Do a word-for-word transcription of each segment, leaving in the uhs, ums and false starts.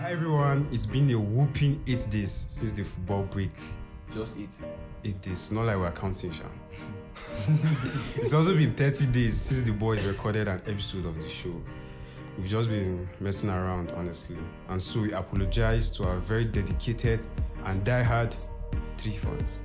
Hi everyone, it's been a whooping eight days since the football break. Just eight. Eight days, not like we're counting, Sha. It's also been thirty days since the boys recorded an episode of the show. We've just been messing around, honestly. And so we apologize to our very dedicated and diehard three fans.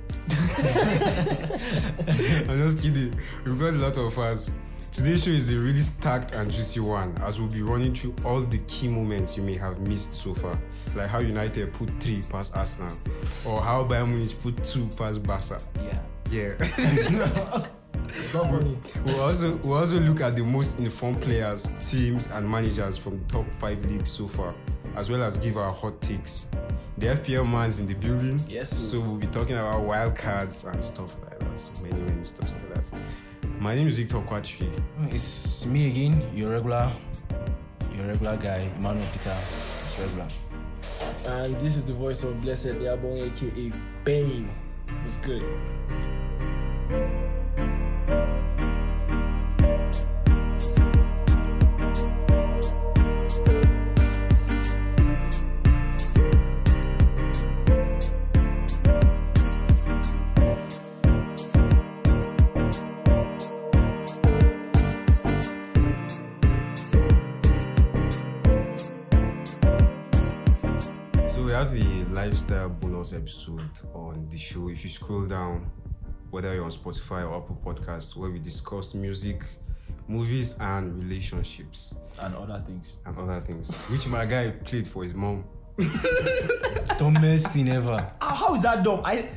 I'm just kidding. We've got a lot of fans. Today's show is a really stacked and juicy one, as we'll be running through all the key moments you may have missed so far, like how United put three past Arsenal, or how Bayern Munich put two past Barca. Yeah. Yeah. We'll, we'll also we'll also look at the most informed players, teams, and managers from the top five leagues so far, as well as give our hot takes. The F P L man's in the building, yes. So we'll be talking about wild cards and stuff like that. So many, many stuff like that. My name is Victor Kwatri. It's me again, your regular, your regular guy, Emmanuel Peter. It's regular. And this is the voice of Blessed Diabong, aka Bane. It's good. Lifestyle bonus episode on the show. If you scroll down, whether you're on Spotify or Apple Podcasts, where we discuss music, movies, and relationships, and other things, and other things, which my guy played for his mom. Dumbest thing ever. How is that dumb? I.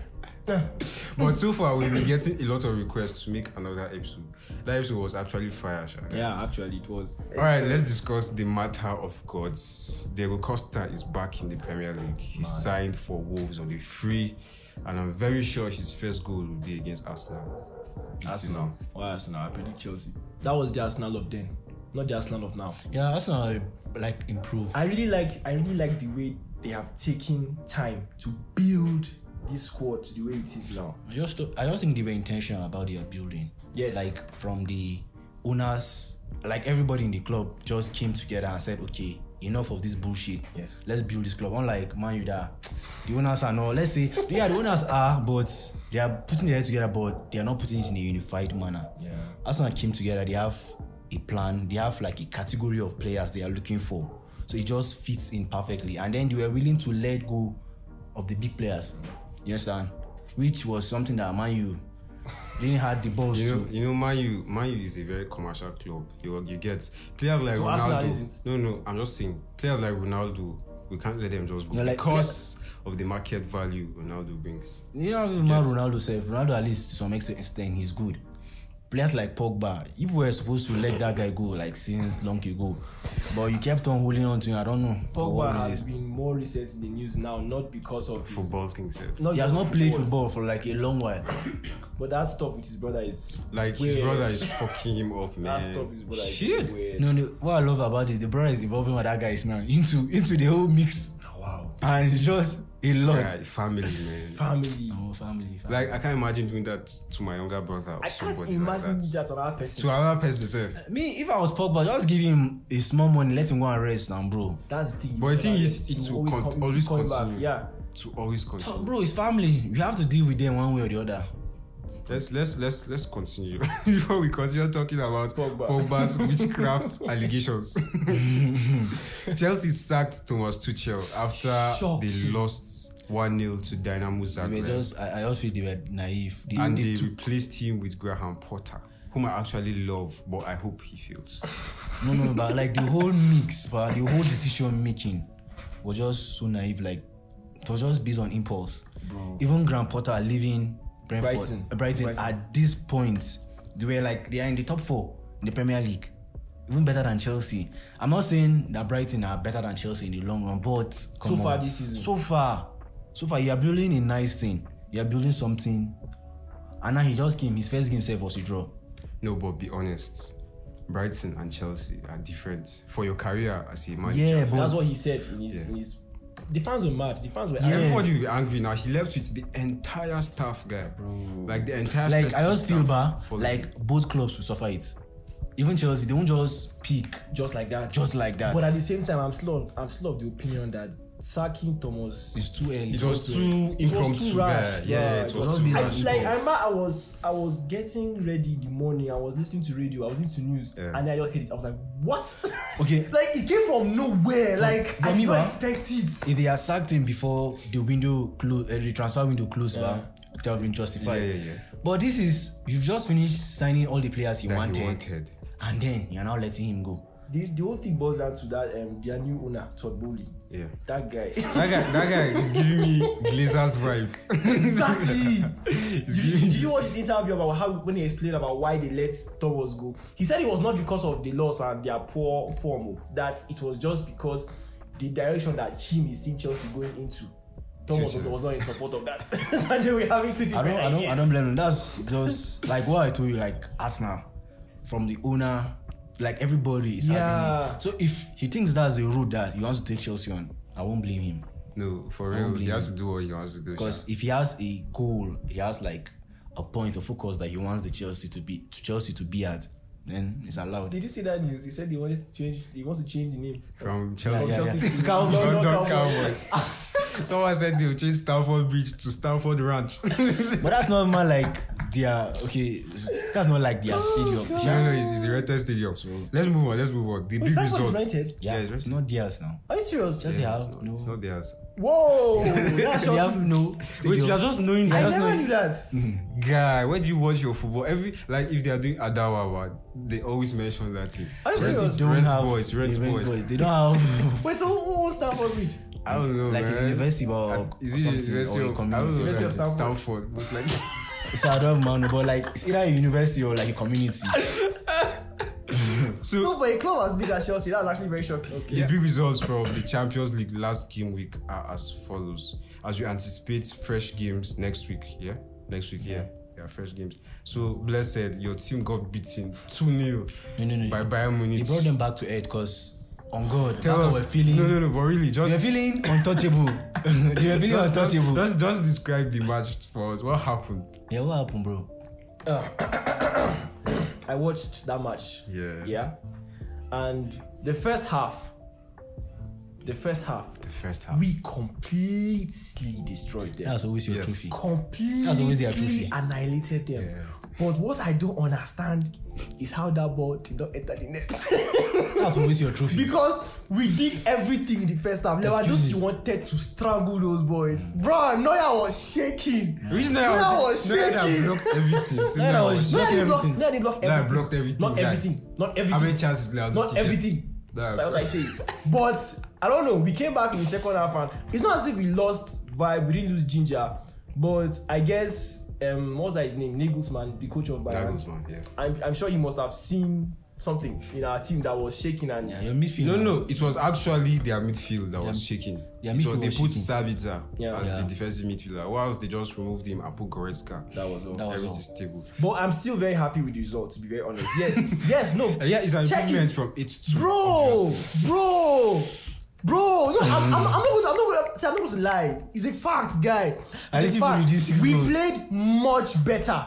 But so far, we've been getting a lot of requests to make another episode. That episode was actually fire, Sha. Yeah, actually, it was. Alright, let's discuss the matter of gods. Diego Costa is back in the Premier League. He signed for Wolves on the free, and I'm very sure his first goal will be against Arsenal. Arsenal. Why Arsenal? I predict Chelsea. That was the Arsenal of then, not the Arsenal of now. Yeah, Arsenal like improved. I really like. I really like the way they have taken time to build this squad to the way it is now. I just, I just think they were intentional about their building. Yes. Like from the owners, like everybody in the club just came together and said, okay, enough of this bullshit. Yes. Let's build this club. Unlike Man U, that the owners are not, let's say, yeah, the owners are, but they are putting their heads together, but they are not putting it in a unified manner. Yeah. Arsenal came together, they have a plan, they have like a category of players they are looking for. So it just fits in perfectly. And then they were willing to let go of the big players. You understand? Which was something that Man U didn't have the balls you know, to. You know, Man U, Man U is a very commercial club. You, you get players like so Ronaldo. No, no, I'm just saying players like Ronaldo. We can't let them just go no, like, because yeah. of the market value Ronaldo brings. You know, man, Ronaldo said Ronaldo at least to some extent he's good. Players like Pogba, if we were supposed to let that guy go like since long ago, but you kept on holding on to him. I don't know. Pogba has been more recent in the news now, not because of football his, things. Yeah. Not he has not football. played football for like a long while. But that stuff with his brother is like weird. His brother is fucking him up, man. That stuff with his brother Shit. is weird. No, no. What I love about this, the brother is involving with that guy is now into into the whole mix. Wow. And it's just a lot. Yeah, family, man. Family. Oh, family, family. Like I can't imagine doing that to my younger brother. Or I can't somebody imagine like that. that to another person. To another person, self. Me, if I was Pogba, just give him a small money, let him go and rest now, bro. That's the thing. But the thing is, it will always, con- always continue. Back. Yeah. To always continue. Bro, it's family. You have to deal with them one way or the other. Let's let's let's let's continue before we continue talking about Pogba. Pogba's witchcraft allegations. Chelsea sacked Thomas Tuchel after Shocking. they lost one nil to Dynamo Zagreb. They were just, I, I also feel they were naive. They, and they, they took... replaced him with Graham Potter, whom I actually love, but I hope he fails. No, no, but like the whole mix, but the whole decision making was just so naive. Like it was just based on impulse. Bro. Even Graham Potter leaving Brentford, Brighton. Uh, Brighton, Brighton at this point, they were like they are in the top four in the Premier League, even better than Chelsea. I'm not saying that Brighton are better than Chelsea in the long run, but so far on. this season, so far, so far, you are building a nice thing. You are building something, and now he just came. His first game self was a draw. No, but be honest. Brighton and Chelsea are different for your career as a manager. Yeah, but that's what he said in his, yeah. in his the fans were mad. The fans were yeah. angry. Everybody will be angry now. He left with the entire staff, guy. Bro. Like the entire Like I just feel bad. For like both clubs will suffer it. even Chelsea, they won't just peak just like that. just like that. But at the same time, I'm still I'm still of the opinion that sacking Thomas. it's too early. It was too It was impromptu. too rash. Yeah, yeah, Yeah, it it was was too not I, rash. like I remember I was I was getting ready in the morning. I was listening to radio. I was listening to news, Yeah. and I just heard it. I was like, "What?" Okay. like it came from nowhere. Like for I me, didn't man, expect it. If they had sacked him before the window close, uh, the transfer window closed, Yeah. man, it would have been justified. Yeah, yeah, yeah. But this is you've just finished signing all the players you That wanted, he wanted. and then you're now letting him go. The, the whole thing boils down to that um their new owner Todd Bowley. Yeah. That guy. That guy, that guy is giving me Glazers vibe. Exactly. He's did, giving did you watch his interview about how when he explained about why they let Thomas go? He said it was not because of the loss and their poor form, oh, that it was just because the direction that him is seeing Chelsea going into. Thomas was, was not in support of that, and they were having two I different don't, I don't, I ideas. don't blame him. That's just like what I told you, like Arsenal, from the owner, like everybody is Yeah. having it. So if he thinks that's the route that he wants to take Chelsea on, I won't blame him. No, for I don't real. He blame has him. to do what he wants to do. Because Sha. if he has a goal, he has like a point of focus that he wants the Chelsea to be to Chelsea to be at, then it's allowed. Did you see that news? He said he wanted to change. He wants to change the name From Yeah, Chelsea. yeah, Chelsea yeah. to To Cowboys. London London Cowboys. Cowboys. Someone said they'll change Stamford Bridge to Stamford Ranch. But that's not more like their okay. That's not like their stadium. No, no, it's, it's the Rented Stadium. Let's move on. Let's move on. The Wait, big Stamford is results. rented? Yeah, Yeah, it's it's rented. not theirs now. Are you serious? Chelsea Yeah, have it's, not, no. it's not theirs. Whoa! That's They have shocking. no. Wait, you are just knowing I that. never knew that. Guy, where do you watch your football? Every like if they are doing Adawa, they always mention that thing. Are you Rent- serious? Don't Rent have boys, rent the boys. They don't have Wait, so who owns Stamford Bridge? I don't know, like man. a university or, Uh, or Is it something University or a of I don't community. know, or University of Stanford. Stanford. Stanford. Most like So I don't know, but like it's either a university or like a community. so. No, but a club as big as Chelsea, that's actually very shocking. Okay. The big results from the Champions League last game week are as follows. As we anticipate fresh games next week, yeah? Next week, yeah. Yeah, fresh games. So, blessed, your team got beaten two nil No, no, no. by Bayern He Munich. brought them back to earth because on God, Tell Barca us. were feeling. No, no, no, but really, They just. were feeling untouchable. they were feeling just, untouchable. just, just describe the match for us. What happened? Yeah, what happened, bro? I watched that match. Yeah. Yeah. And the first half, the first half, The first half. we completely destroyed them. That's always your Yes. trophy. completely That's always their trophy. annihilated them. Yeah. But what I don't understand is how that ball did not enter the net. That's always your trophy. Because we did everything in the first half. Lewandowski Excuses. wanted to strangle those boys. Bro, Neuer was shaking. Which Neuer was Neuer that shaking. blocked everything. So Neuer Neuer was was Neuer blocking didn't block, everything. Neuer didn't block Neuer everything. blocked everything, Not guy. everything. Not everything. How many chances did Lewandowski Not get? everything. Neuer- Like what I say. But I don't know. We came back in the second half and it's not as if we lost vibe. We didn't lose ginger. But I guess um, what was his name? Nagelsmann, the coach of Bayern. Nagelsmann, yeah. I'm, I'm sure he must have seen something in our team that was shaking and Yeah, your midfield. No, man. no, it was actually their midfield that was Their- shaking. their So midfield they was put shaking. Sabitzer Yeah. as Yeah. the defensive midfielder. Once they just removed him and put Goretzka, that was all. That was everything all. is stable. But I'm still very happy with the result, to be very honest. Yes, yes, no. Uh, yeah, it's an Check improvement it. from eight to two. Bro, bro, bro. No, I'm, I'm, I'm not going to, I'm not going to, I'm not going to lie. It's a fact, guy. At It's least a if we fact. reduce six We goals. played much better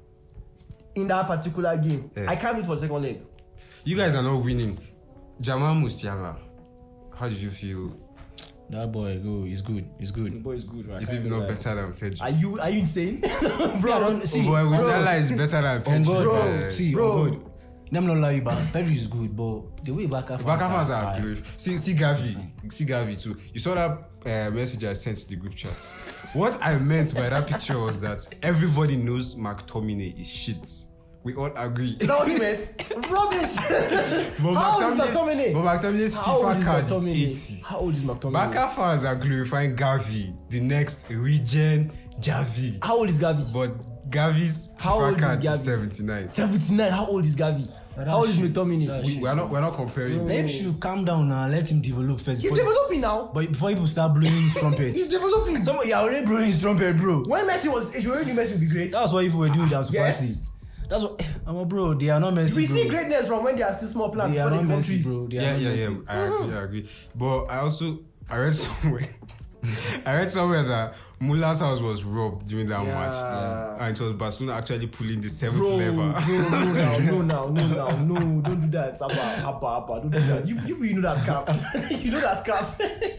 in that particular game. Yeah. I can't wait for the second leg. You guys are not winning. Jamal Musiala, how did you feel? That boy, go. He's good. He's The good. boy is good, right? Is he not better than Pedro? Are you are you insane, Bro, bro? I don't see. Oh boy, bro, Musiala is better than on Pedro. God, Bro, bro. See, bro. on God. Let me not lie, but Pedro is good, but the way Barca fans Barca fans are are- glorious. See, see Gavi, see Gavi too. You saw that uh, message I sent to the group chat. What I meant by that picture was that everybody knows McTominay is shit. We all agree. Is that what you meant? Rubbish. But How old is McTominay's- McTominay? But McTominay's How old FIFA is card is McTominay? eighty. How old is McTominay? Barca fans are glorifying Gavi, the next regen Javi. How old is Gavi? But Gavi's How FIFA old is card Gavi? is seventy-nine. seventy-nine. How old is Gavi? But How old is that's shit. McTominay? That's We, we are not we're not comparing. Maybe you should calm down now. Let him develop first. He's Before, developing now. but before people start blowing his trumpet. He's developing. Somebody, you're already blowing his trumpet, bro. When Messi was, if you already Messi would be great. That's what people were doing. That's Yes. fancy. That's what. I'm a bro. They are not Messi, We bro. see greatness from when they are still small plants They are for the not Messi, countries. bro. They are Yeah, not yeah, yeah. Messi. I agree, I agree. But I also I read somewhere I read somewhere that Muller's house was robbed during that Yeah. match. Yeah. And it was Barcelona actually pulling the seventh Bro, lever. bro, no now, no now, no now, no, don't do that. Abba, abba, abba, don't do that. You, you, you know that's cap. You know that's cap.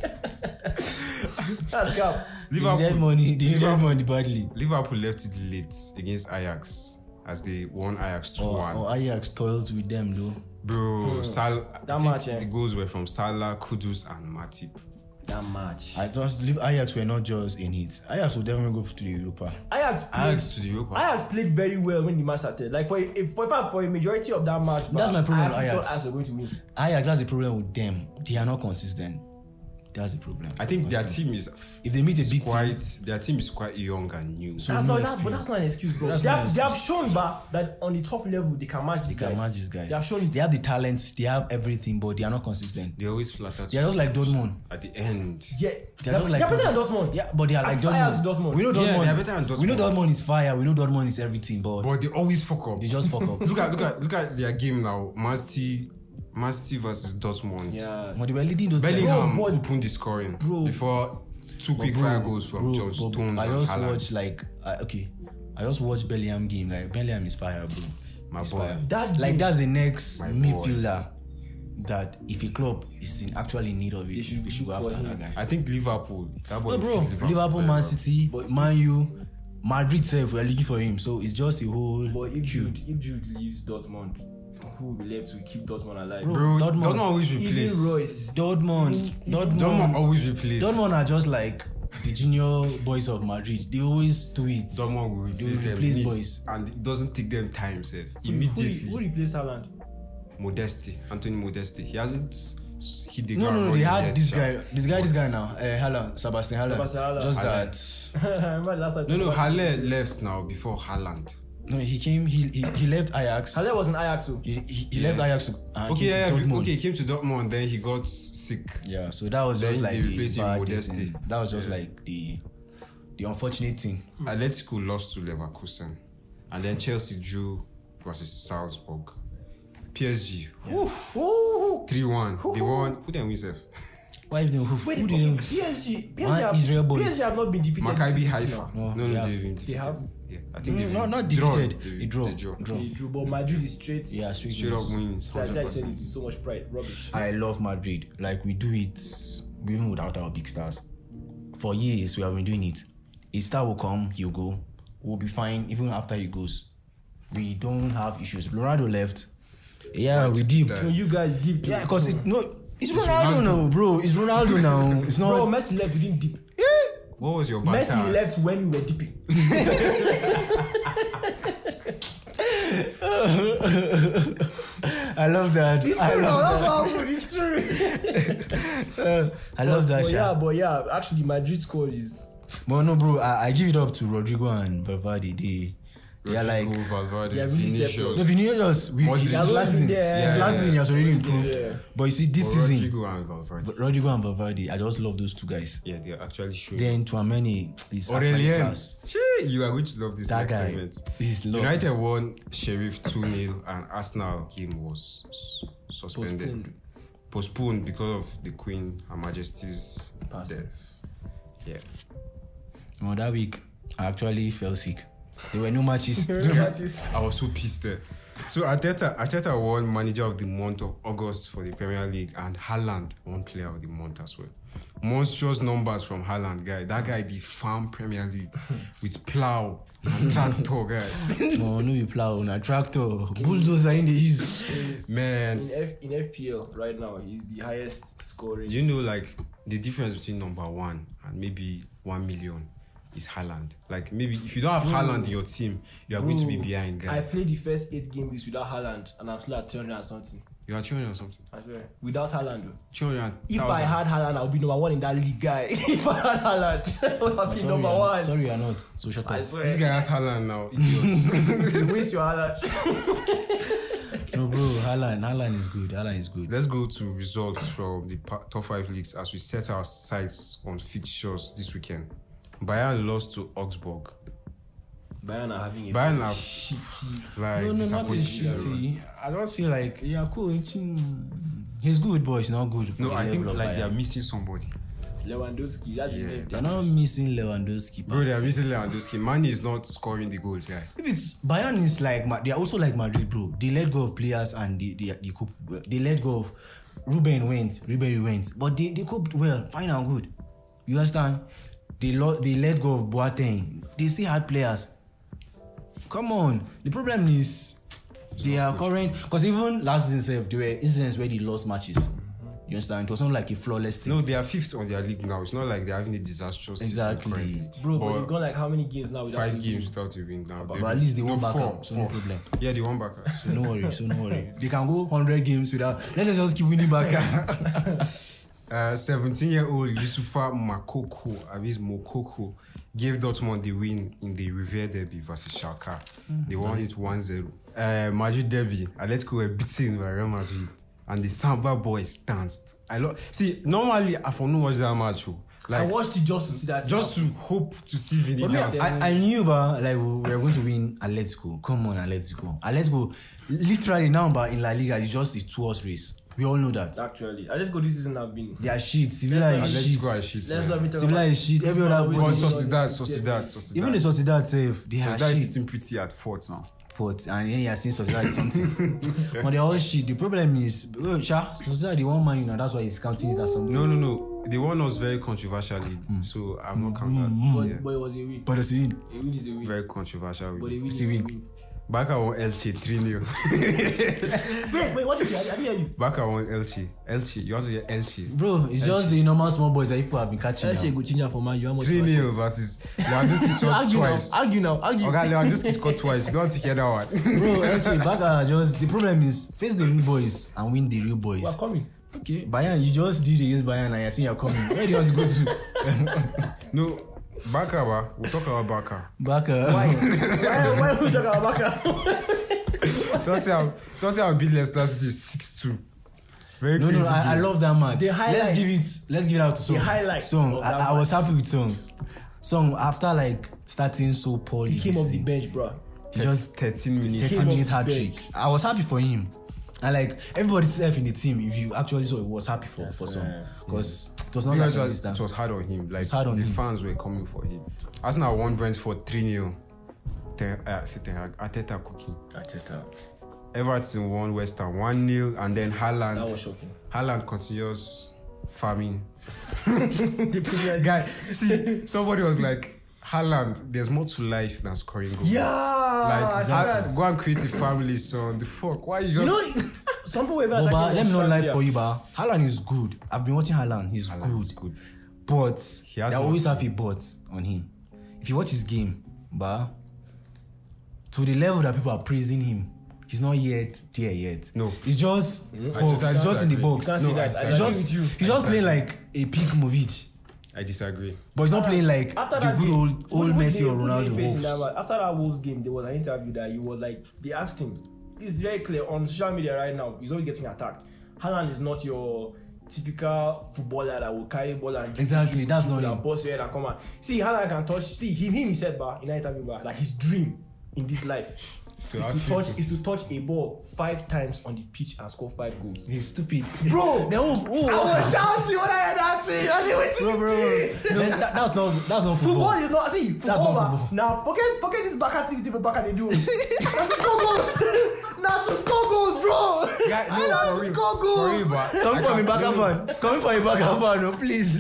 That's cap. They needed money. They needed money badly. Liverpool left it late against Ajax as they won Ajax two one. Or, or Ajax toiled with them though. Bro, Sal- That I think match, eh? the goals were from Salah, Kudus, and Matip. That match. I just leave Ajax were not just in it. Ajax would definitely go to the Europa. Ajax played, Ajax to the Europa. Ajax played very well when the match started. Like for a, for, for, for a majority of that match, That's my problem I with actually Ajax. thought Ajax were going to win. Ajax, that's the problem with them. They are not consistent. That's the problem. I think their Consistent. team is If they meet a big quite. team, Their team is quite young and new. So That's no not, that's, but experience. that's not an excuse, bro. That's They not have, an they have excuse. shown back that on the top level they can match they these can guys. match these guys. They have shown it. They have the talents, they have everything, but they are not consistent. They always flatter. They are just like Dortmund. At the end. Yeah, They're they're, just like they're better than Dortmund. Yeah, but they are like And Ajax, Dortmund. Dortmund. We know Yeah, Dortmund. they are better than We know Dortmund. Dortmund is fire. We know Dortmund is everything, but, But they always fuck up. they just fuck up. look at look at look at their game now. Man City, Man City versus Dortmund. Yeah. But they were leading those guys. Bellingham Bro, but- opened the scoring Bro. before two quick Bro, fire goals from bro, George bro, Stones I and just Haaland. watched like uh, okay, I just watched Bellingham game. Like Bellingham is fire, bro. My He's boy. fire. That like game- that's the next My boy. midfielder that if a club is in actually need of it, They should we should go look for after him. that guy. I think Liverpool. That boy No, bro, will fit Liverpool, very Man well. City, But- Man U, Madrid self, we're looking for him. So it's just a whole But if queue. Jude, if Jude leaves Dortmund, who will be left to keep Dortmund alive? Bro, Bro, Dortmund. Dortmund always replace. Even Royce. Dortmund, Dortmund, Dortmund always replace. Dortmund are just like the junior boys of Madrid. They always do it. Dortmund will They replace will them. replace Neat, boys. and it doesn't take them time, sef. Who, Immediately. who replaced Haaland? Modeste, Anthony Modeste. He hasn't s- hit the No, ground no, no. They running had yet, this sha. guy, this guy, this But- guy now. Uh, Haaland, Sebastian Haaland. Sebastian Haaland. Just Haaland. that. I remember last time. No, no, Halle left now before Haaland. No, he came. He he, he left Ajax. Halle was in Ajax too. He, he, he Yeah. left Ajax. To, uh, Okay, came yeah, to yeah, Dortmund. okay. He came to Dortmund, then he got sick. Yeah, so that was Then just like they the replaced him bad with this Modeste. thing. That was just Yeah. like the the unfortunate thing. Atletico lost to Leverkusen, and then Chelsea drew versus Salzburg. P S G Ooh. three one. They won. Who then win sef? Why even who, Wait, who okay, didn't? P S G, P S G, Man, have, Israel boys. P S G have not been defeated. this Maccabi season Haifa. now. No, No, they no, have- they've been defeated. have? Yeah, I think No, they've not been not drawn. defeated. They- He draw. they draw. draw. They drew, but Madrid is straight. Yeah, straight, Straight up wins. wins. That's why I hundred said it percent. with so much pride. Rubbish. I love Madrid. Like we do it even without our big stars. For years we have been doing it. A star will come, he'll go. We'll be fine even after he goes. We don't have issues. Ronaldo left. Yeah, we deep. that. No, you guys deep. too. Yeah, because it, no, it's, It's Ronaldo, Ronaldo. now, bro. It's Ronaldo now. It's not. Bro, Messi left. We didn't deep. What was your Messi banter? left when we were dipping. I love that. It's I true. love That's that. what happened. It's true. Uh, I love that But shit. yeah, but yeah, actually, Madrid score is. But no, bro, I, I give it up to Rodrigo and Valverde. They, they are like. Rodrigo, Valverde, They are really stepped Vinicius. up. No, Vinicius, we, Modric. this They are last looking season, there. this Yeah, last yeah. season he has already improved. Yeah. But you see, this Or season, Rodrigo and Valverde. Rodrigo and Valverde, I just love those two guys. Yeah, they are actually showing. Then Tchouameni is actually Aurelien. class. Chee, you are going to love this That next guy, segment. this is love. United won Sheriff two nil and Arsenal game was s- suspended. Postponed. Postponed because of the Queen, Her Majesty's Passing. death. Yeah. Well, that week, I actually fell sick. There were no matches. Matches. I was so pissed there. So Arteta, Arteta won Manager of the Month of August for the Premier League, and Haaland won Player of the Month as well. Monstrous numbers from Haaland, guy. That guy the farm Premier League with plow and tractor, guy. No, no, we plow on a tractor. Bulldozer in the east. Man, In F in F P L right now, he's the highest scoring. do you know like the difference between number one and maybe one million is Haaland? Like maybe if you don't have Haaland in your team, you are going to be Bro, behind, I guy. played the first eight game weeks without Haaland, and I'm still at three hundred and something. You are two hundred or something. I swear. Without Haaland, though. two hundred If I had Haaland, I'll be number one in that league, guy. If I had Haaland, I'll be Sorry, number you're- one. Sorry, you're not. So shut I up. swear. This guy has Haaland now, idiot. Waste your Haaland. No, bro, Haaland, Haaland is good. Haaland is good. Let's go to results from the pa- top five leagues as we set our sights on fixtures this weekend. Bayern lost to Augsburg. Bayern are having a Bayern very are- shitty. Like No, no, not disappointing this season. shitty. I just feel like, yeah, cool. It's, mm, he's good, but he's not good. For No, the I think level of like they are Bayern. missing somebody. Lewandowski, that's his Yeah. name. They're not missing Lewandowski. Bro, they are missing Lewandowski. Man is not scoring the goals, guy. If it's Bayern is like Ma- they are also like Madrid, bro. They let go of players and they they they, cope, they let go of Ruben went, Ribery went, but they, they coped well, fine and good. You understand? They lo- they let go of Boateng. They still had players. Come on. The problem is they are current because even last season there were incidents where they lost matches. You understand? It was not like a flawless thing. No, they are fifth on their league now. It's not like they're having a disastrous season Exactly. currently. Bro, but But they've gone like how many games now without five winning? games without a win now. But at least they won back four, up, so no four. problem. Yeah, they won back. So no worry, so no worry. They can go one hundred games without. Let them just keep winning back. Uh, seventeen-year-old Yusufa Makoko, Avis Mokoko, gave Dortmund the win in the Revier Derby versus Schalke. Mm. They won it one zero. Uh, Madrid Derby, Atletico were beaten by Real Madrid, and the Samba boys danced. I love. See, normally I for no watch that match. Like, I watched it just to see that. just to hope to see Vini But me, dance. I, I knew, but like we were going to win Atletico. Come on, Atletico. Atletico, literally now, but in La Liga, it's just a two-horse race. We all know that. Actually, let's go. This season have been. They are shit. Sevilla Let's is Let's shit. go and shit. Let's man. not be talking Sevilla about. is shit. Every It's not other always But boys. been- Sociedad, Sociedad, Sociedad. Even the Sociedad self, they are Sociedad is shit. sitting pretty at fourth now. Fourth, and then you are seeing Sociedad is something. But they're all shit. The problem is, well, Sha, Sociedad, the one man, you know, that's why he's counting it as something. No, no, no. The one was very controversially, so I'm not counting that. But, Yeah. but it was a win. But it's a win. A win is a win. Very controversial. But a win. win is a a win. win. Barca won Elche three nil. Wait, wait, what is it? I didn't hear you. Barca won Elche. Elche. You want to hear Elche? Bro, it's just the normal small boys that people have been catching. Let's say now. go change for man. You how much? three nil versus Lewandowski scored Argue now. twice. Argue now. Argue. Okay, Lewandowski scored twice. You don't want to hear that one. Bro, actually, Barca just the problem is face the real boys and win the real boys. We are coming. Okay, Bayern, you just did against Bayern and you're saying you're coming. Where do you want to go to? No, Barca, ba. We'll talk about Barca. Barca. Why? why? Why we talk about Barca? Tottenham, Tottenham beat Leicester City six two. Very No, crazy. no, I, I game. love that match. The Let's highlights. give it. Let's give it out to Song. The highlights Song. of I, that I was happy with Song. Song after like starting so poorly. He came this off the season, bench, bro. He just thirteen minutes. thirty came off minutes the hat trick. bench. I was happy for him. And like everybody self in the team, if you actually saw it, was happy for Yes, for Song yeah. because it was not Because like it, was, resistance. it was hard on him. Like hard on the him. fans were coming for him. Arsenal won Brentford three nil. Ten, uh, see Ten Hag, Arteta cooking. Arteta. Everton won West Ham one nil, and then That Haaland. was shocking. Haaland continues farming. The Premier League. Guy, see, somebody was like, Haaland, there's more to life than scoring goals. Yeah, Like, exactly. ha- go and create a family, son. The fuck? Why you just... You know, some people were But, attacking but let me not lie Australia. for you, but Haaland is good. I've been watching Haaland. He's Haaland good. is good. But He has they more always to- have a but on him. If you watch his game, but to the level that people are praising him, he's not yet there yet. No. It's just I box. totally It's just in the disagree. box. You can't No, say that. I I disagree. He's agree just with you. he's just playing like a peak Movic. I disagree. But he's not playing like After the that good game, old who- old who Messi they- or who they Ronaldo faced in that Wolves. match? After that Wolves game, there was an interview that he was like, they asked him, it's very clear on social media right now, he's always getting attacked. Haaland is not your typical footballer that will carry ball and Exactly, that's not and him. boss here and come on. See, Haaland can touch. See, him, him, he said, bah, in that interview, bah, like his dream in this life So is I to feel- touch is to touch a ball five times on the pitch and score five goals. He's stupid. Bro, Then who- who- I was shouting when I heard that thing. I said, wait, Bro, bro, bro. Then that- that's not that's not Football football. is not see football. That's not ba- football. Now forget forget this back activity for back they do. Not to score goals. Not to score goals, bro. Yeah, I no, know for to real. score For goals. real, but Come I for me can't- back no, up no. fan. Come for me back up fan, no, please.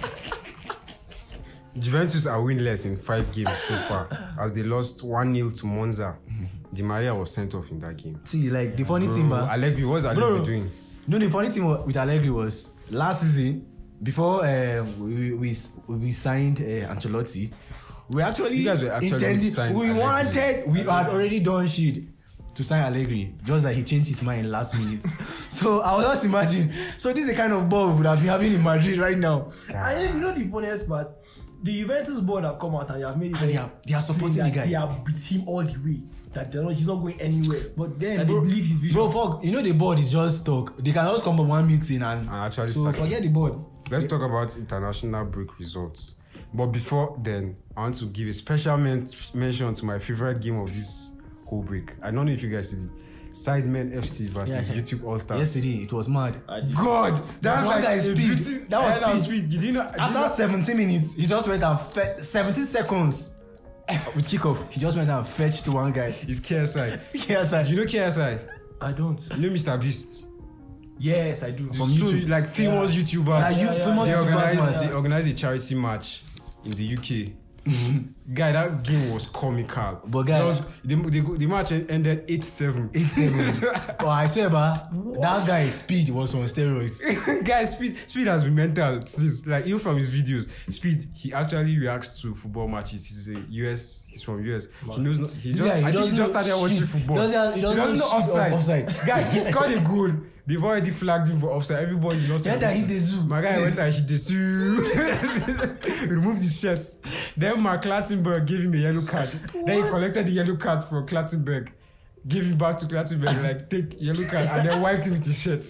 Juventus are winless in five games so far, as they lost one nil to Monza. Di Maria was sent off in that game. See, like the funny thing, Bro, man. Allegri, what's Allegri Bro, doing? no, the funny thing with Allegri was last season before uh, we, we we signed uh, Ancelotti, we actually You guys were actually going to intended sign we Allegri. wanted we had already done shit to sign Allegri, just like he changed his mind last minute. So I was just imagine. So this is the kind of ball we would have been having in Madrid right now. And you know the funniest part, the Juventus board have come out and they have made it. And they are they are supporting the that guy. They have beat him all the way. That they're not, he's not going anywhere. But then, that bro, they believe his vision. bro, fuck, you know the board is just talk. They can just come on one meeting and, And actually so sack him. forget the board. Let's talk about international break results. But before then, I want to give a special men- mention to my favorite game of this whole break. I don't know if you guys see it. Sidemen F C versus Yeah. YouTube All Stars. Yesterday, it was mad. I did- God, that's one like guy a speed. beauty- That was Yeah, speed. You didn't know. did you After know- seventeen minutes, he just went and fe- seventeen seconds with kickoff. He just went and fetched to one guy. It's K S I. Yes, I. Do you know K S I? I don't. You know Mister Beast? Yes, I do. From so, YouTube. like famous Yeah. YouTubers. Like you, yeah, yeah. famous they YouTubers organized, match. they organized a charity match in the U K. Guy, that game was comical. But guy- That was, the, the, the match ended eight seven. eight seven. Oh, I swear, ba, that guy's speed was on steroids. Guy, Speed Speed has been mental since, like, even from his videos. Speed, he actually reacts to football matches. He's a U S, he's from U S. He knows not, he This just, guy, he I think he doesn't just know started watching shit. football. He doesn't- he doesn't know shit offside. of offside. Guy, he scored a goal. They've already flagged him for offside. Everybody lost. He went and hit the zoo. My guy went and hit the zoo. Removed his shirt. Then Mark Klattenberg gave him a yellow card. Then he collected the yellow card from Klattenberg. Gave him back to Klattenberg, like, take yellow card, and then wiped him with his shirt.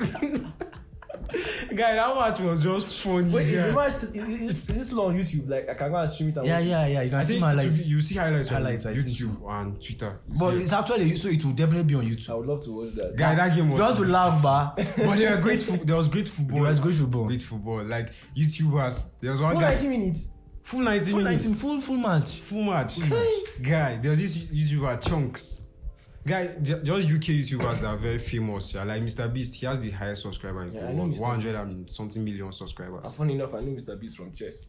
Guy, that match was just funny. Wait, yeah. is the match is, is this still on YouTube? Like I can go and stream it. And Yeah, watch it? yeah, yeah. You can I see think my it lights. should be- you see highlights, Highlights, I on think YouTube and Twitter. You But see it's actually so it will definitely be on I YouTube. would love to watch that. Guy, that game If was. you want to laugh, ba, But there were great. Fo- there was great football. There was great football. Great football. Like YouTubers. There was one Full guy. ninety minutes. Full ninety full minutes. nineteen, full full match. Full match. Guy, there was this YouTuber Chunks. Guy, ju- just U K YouTubers that are very famous. Yeah, like Mister Beast, he has the highest subscribers in Yeah, the I know world. Mister one hundred Beast. and something million And subscribers. funny enough, I know Mister Beast from chess.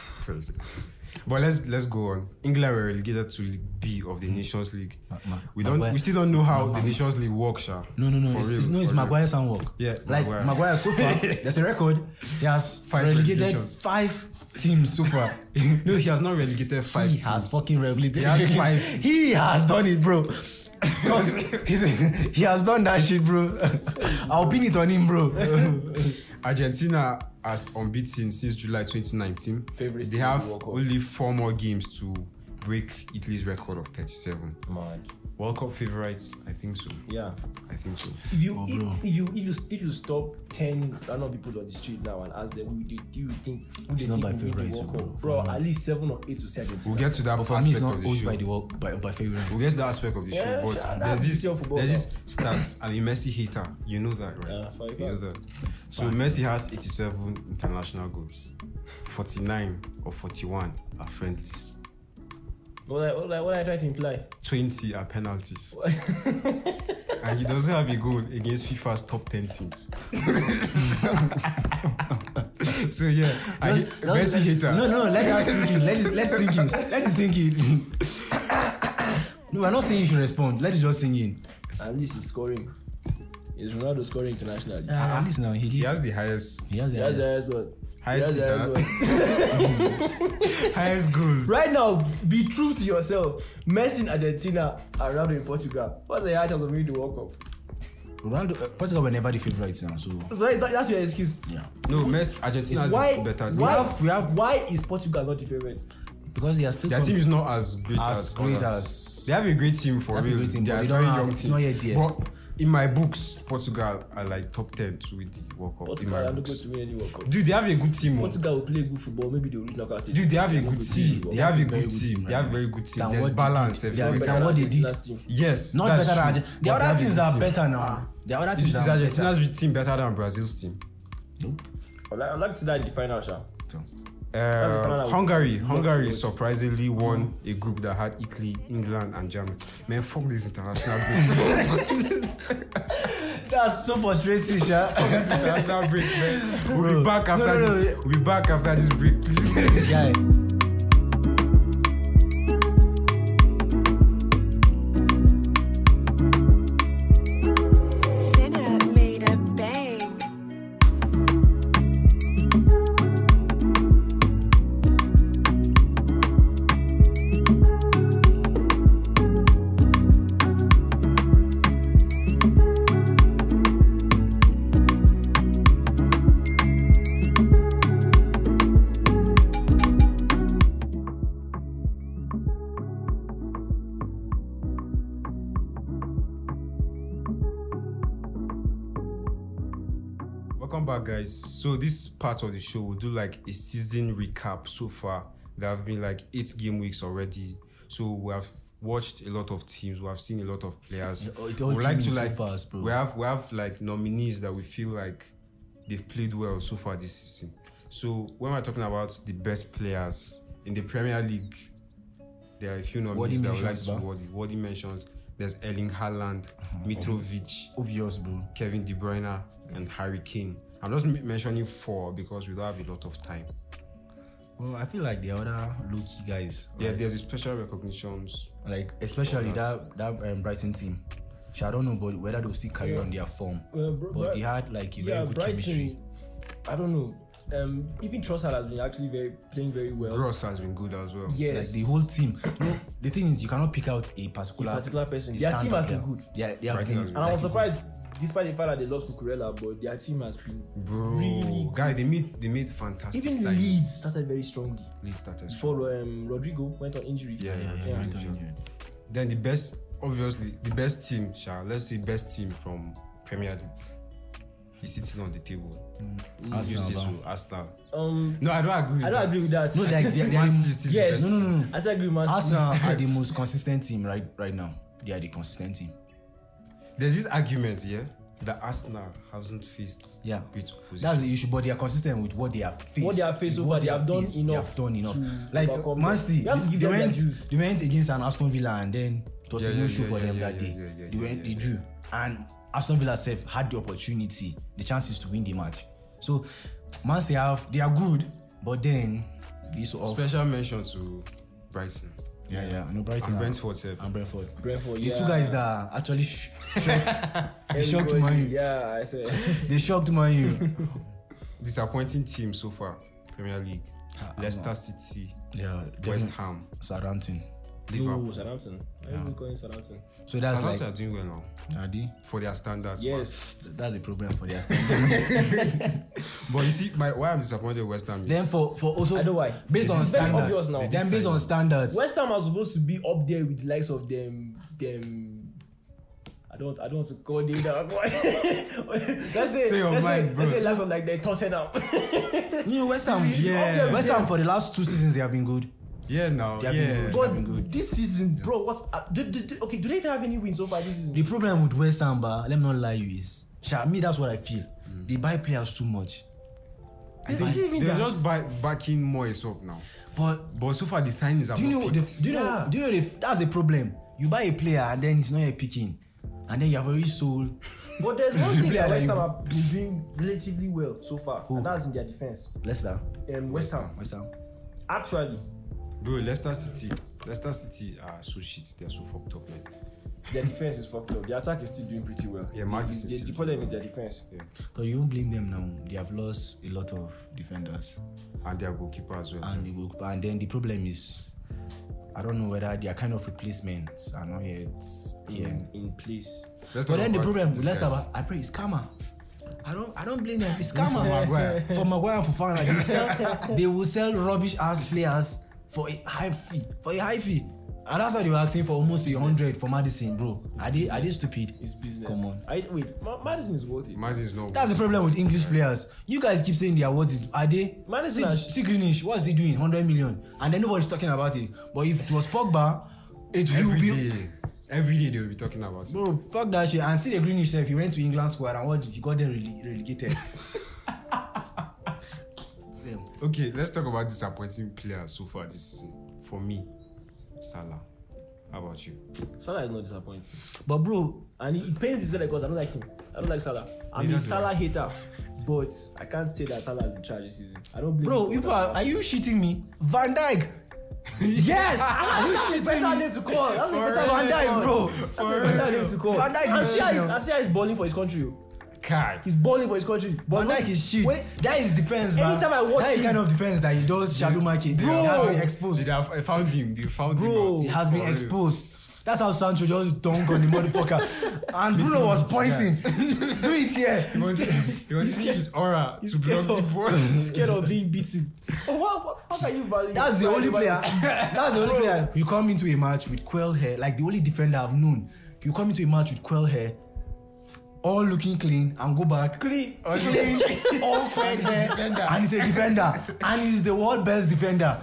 But let's let's go on. England were relegated to League B of the Nations League. Ma- ma- We don't. Maguire. We still don't know how the Nations League works, Sha. No, no, no. For It's, real, it's, no, it's for real. Maguire's handwork. Yeah, Like Maguire. Maguire so far, there's a record. He has Five relegated relegations. five teams so far. No, he has not relegated five. he teams. has fucking relegated. He has five. He has done it, bro. Because he's, he has done that shit, bro. I'll pin it on him, bro. Argentina has unbeaten since July twenty nineteen. Favorite They team in have the World Cup. only four more games to break Italy's record of thirty-seven. Mad. World Cup favorites, I think so. Yeah. I think so. If you Oh, if, bro. if you if you if you stop ten random people on the street now and ask them who they do you think who they not think by will win the favourites, World bro. Cup, bro, For me. at least seven or eight to say Argentina. We'll get to that But for me, it's aspect not of the always show. by the work, by, by favorites. We'll get to that aspect of the Yeah, show. But sure, there's that's this still football there's this now. stats. I'm a Messi hater. You know that, right? Yeah, for a you know fact. that. So Messi has eighty-seven international goals. forty-nine or forty-one are friendlies. What I, what I, what I try to imply? twenty are penalties. And he doesn't have a goal against FIFA's top ten teams. So yeah, I, Let's- Messi let's- hater. No, no, let it sink in. Let it, let it sink in. Let it sink in. No, we're not saying you should respond. Let it just sink in. At least he's scoring. Is Ronaldo scoring internationally? Uh, at least now he, He has the highest he has the Yes, highest. yes, but highest, yes, interna- yes, highest goals. right now, be true to yourself. Messi in Argentina and Ronaldo in Portugal. What's the high chance of winning the World Cup? Ronaldo, uh, Portugal were never the favorites now, so So is that, that's your excuse. yeah. No, Messi, Argentina has Why? a better team. Why? We have- Why is Portugal not the favorite? Because they are still Their com- team is not as great As as, great others. as- They have a great team for They have a real. great team, they but are they a don't very have- young it's team. not yet there. But in my books, Portugal are like top ten to win the World Cup. In Portugal my are not books. going to win any World Cup. Dude, they have a good team. oh. Portugal will play good football. Maybe they will reach knockout stage. Dude, they have a They're not good going to team. win They the have a very good good team. team They have right a very good team. Than There's what they balance did. everywhere. Than World what they Cup. did. Last team. Yes, not that's better than true. Arge- The But they other have a teams good are team. better now. The other Is, teams is are Argentina's better. team better than Brazil's team? I'd like, I'd like to see that in the final, Sha. So, Uh, Canada Hungary, would- Hungary would- surprisingly won a group that had Italy, England, and Germany. Man, fuck this international break. that's so frustrating, Sha. This international break, man. We'll Bro. be back after No, no, no. this. We'll be back after this break, please. Guy. Sinner made a bang. Welcome back, guys. So this part of the show will do like a season recap so far. There have been like eight game weeks already. So we have watched a lot of teams. We have seen a lot of players. It- it all we like came to so like fast, bro. we have we have like nominees that we feel like they've played well so far this season. So when we're talking about the best players in the Premier League, there are a few nominees that we like mentions, to ba? Wadi. Wadi mentions. There's Erling Haaland, Mitrovic, Obvious, bro. Kevin De Bruyne, and Harry Kane. I'm just m- mentioning four because we don't have a lot of time. Well, I feel like the other low-key guys. Yeah, like, there's a special recognitions. like especially For us. that that um, Brighton team. So I don't know, but whether they'll still carry Yeah. on their form. Well, bro, But Bri- they had like a yeah, very good Brighton. chemistry. I don't know. Um, even Trossard has been actually very playing very well. Gross has been good as well. Yes, Like the whole team. No, the thing is, you cannot pick out a a particular, particular person. a Their team standout has been player. good, Yeah, they have Brighton been. has been and I was like, surprised, despite the fact that they lost Cucurella, but their team has been Bro, really guy, they made they made fantastic even signings. Leeds started very strongly Leeds started strong. before um, Rodrigo went on injury. Yeah, Yeah, yeah, yeah, yeah. yeah, went on yeah. injury. Then the best, obviously, the best team, Sha, let's say best team from Premier League is sitting on the table. You Arsenal, say ba? so, Arsenal. Um, No, I don't agree with I don't that. agree with that. No, like they, they Man are City the, is still the yes, best no, no, team. no, no. I still agree with Man City. Arsenal are the most consistent team right right now. They are the consistent team. There's this argument here that Arsenal hasn't faced Yeah. great opposition. That's the issue, but they are consistent with what they have faced. What they have faced so With far, what they have done faced, They enough have done enough. to Like overcome Man them. City, You have to give they them their went, dues. they went against an Aston Villa, and then it was Yeah, a yeah, no show yeah, for yeah, them yeah, that yeah, day. yeah, yeah, they yeah, went, yeah, they drew, and Aston Villa self had the opportunity, the chances to win the match. So Man City have, they are good, but then this off. Special mention to Brighton Yeah, yeah. No, Brighton and are- Brentford self. and Brentford. Brentford, The yeah. two guys that actually sh- shocked, they shocked Everybody- Man U. Yeah, I said. They shocked Man U. Disappointing team so far, Premier League. Ah, Leicester City, Yeah, West definitely. Ham, Southampton. Liverpool. No, Southampton. Why are we calling Southampton? So that's Southampton like, are doing well now Adi, for their standards. but- Yes. that's the problem for their standard. But you see, my, why I'm disappointed with West Ham is Then for for also I know why. based on It's very standards. obvious now. Then based on They did standards. West Ham are supposed to be up there with the likes of them. Them. I don't. I don't want to call them that. let's say. Say your let's mind, say, bro. Let's say last one like the Tottenham. You know, West Ham, Yeah. West Ham for the last two seasons they have been good. yeah now They have been yeah. good. but been good. this season, bro, what's uh, do, do, do, okay? Do they even have any wins so far this season? The problem with West Ham, but let me not lie you is, Sha, me that's what I feel. They buy players too much. Is They, it even they're that? just buy, backing Moyes up now. But But so far the signings are do you know? not The, picked. do you know? Yeah. Do you know? The, that's the problem. You buy a player and then it's not yet picking, and then you have already sold. But there's one thing Player that that West you- Ham have been doing relatively well so far, and that's in their defense. Leicester, Um, West Ham. West Ham. Actually, Bro, Leicester City, Leicester City are so shit. They're so fucked up, man. their defense is fucked up. Their attack is still doing pretty well. Yeah, the, Maddison the, is the, still the problem is their defense. Yeah. So you won't blame them now. They have lost a lot of defenders, And their goalkeeper as well. and they go, and then the problem is, I don't know whether their kind of replacements are not yet here. In, in place. Let's But talk then the about problem with these Leicester, guys. I pray it's karma. I don't, I don't blame them. It's For karma. Maguire. For Maguire and for Fofana, they sell, they will sell rubbish ass players for a high fee, for a high fee, and that's why they were asking for almost a hundred for Madison, bro. Are they, are they stupid? It's business. Come on. I, wait, Ma- Madison is worth it. Madison is not. That's the problem with English players. You guys keep saying they are worth it. Are they? Madison See, has- see Greenish, what's he doing? one hundred million, and then nobody's talking about it. But if it was Pogba, it will Every be. day, every day they will be talking about it. Bro, fuck that shit. And see the Greenish self, he went to England squad and what he got them rele- relegated. Damn. Okay, let's talk about disappointing players so far this season. For me, Salah. How about you? Salah is not disappointing. But bro, And it, it pains me to say that because I don't like him. I don't like Salah. I'm Neither a do Salah I. hater. But I can't say that Salah has been trash this season. I don't blame bro, him for people that. are, are you shitting me? Van Dijk. Yes! Are you That's a shitting better me? name to call. That's a For better Van name to Dijk, call. bro. That's a better name to call. Van Dijk is Asia shit, is, no? Asia is balling for his country. Kai. He's balling for his country. But Van when- Dijk is shit. when- That is defense, man. Anytime I watch that is him- kind of defense that he does shadow market. Bro. He has been exposed. They have I found him. They found Bro. him. out. He has been For real. exposed. That's how Sancho just dunk on the motherfucker. And Bruno was pointing. Do it here. He was, he was using his aura He's to block scared the of- ball. He's scared of being beaten. Oh, what, what, how can you value? That's the only player. value- That's the only player. You come into a match with quail hair, like the only defender I've known. You come into a match with quail hair, all looking clean, and go back Clean. clean, all quail hair, and he's a defender, and he's the world best defender.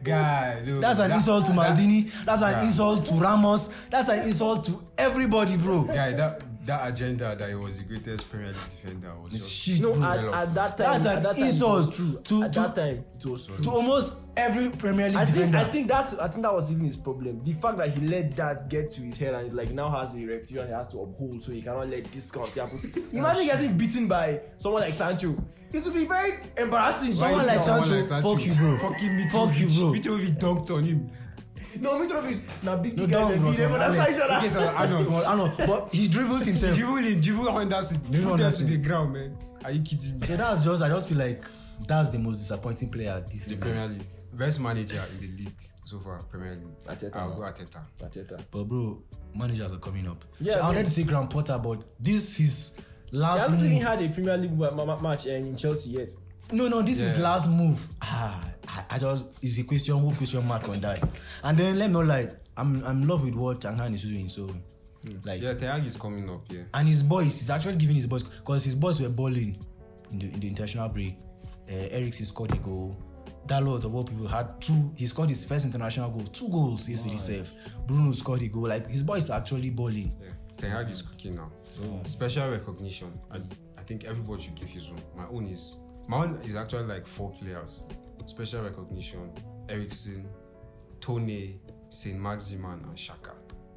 Guy, no, That's an that- insult to that- Maldini. That's an Yeah. insult to Ramos. That's an insult to everybody, bro. Guy, that that agenda that he was the greatest Premier League defender was It's just shit, No, bro. at, Fell off. at that time, That's at an that time insult it was true. to- at to- that time, it was true. To almost every Premier League I think defender. I think that's I think that was even his problem. The fact that he let that get to his head and he's like now has a reputation he has to uphold, so he cannot let this kind of thing happen. Imagine getting beaten by someone like Sancho. It would be very embarrassing. Someone Why like is someone Sancho, fuck you, bro. Fucking me, Fuck you, bro. Mitrovic dunked on him. No, Mitrovic, now big No, guy, down, they bro. beat them, Some but that's Alex. not each Okay, other. so Arnold. Well, I know, but he dribbled himself. Dribble him, dribble Henderson. Dribble Put us to Henderson. the ground, man. Are you kidding me? Yeah, that's just. I just feel like that's the most disappointing player this The season. Premier League. Best manager in the league so far, Premier League. Arteta, I'll no. go Arteta. Arteta. But bro, managers are coming up. Yeah, so I wanted yeah. to say Graham Potter, but this is He last hasn't move. even had a Premier League ma- ma- match um, in Chelsea yet. No, no, this is Yeah. last move. Ah, I, I just it's a question, who question mark on that. And then let me know, like I'm I'm in love with what Chang Han is doing. So like Yeah, Ten Hag is coming up, yeah. and his boys, he's actually giving his boys because his boys were balling in the in the international break. Uh, Eriksen scored a goal. Dalot of all people had two. He scored his first international goal, two goals yesterday. Safe. Bruno scored a goal. Like his boys are actually balling. Yeah. Ten Hag is cooking now. So special recognition. I, I think everybody should give his own. My own is my own is actually like four players. Special recognition: Eriksen, Tone, Saint Maximan, and Xhaka.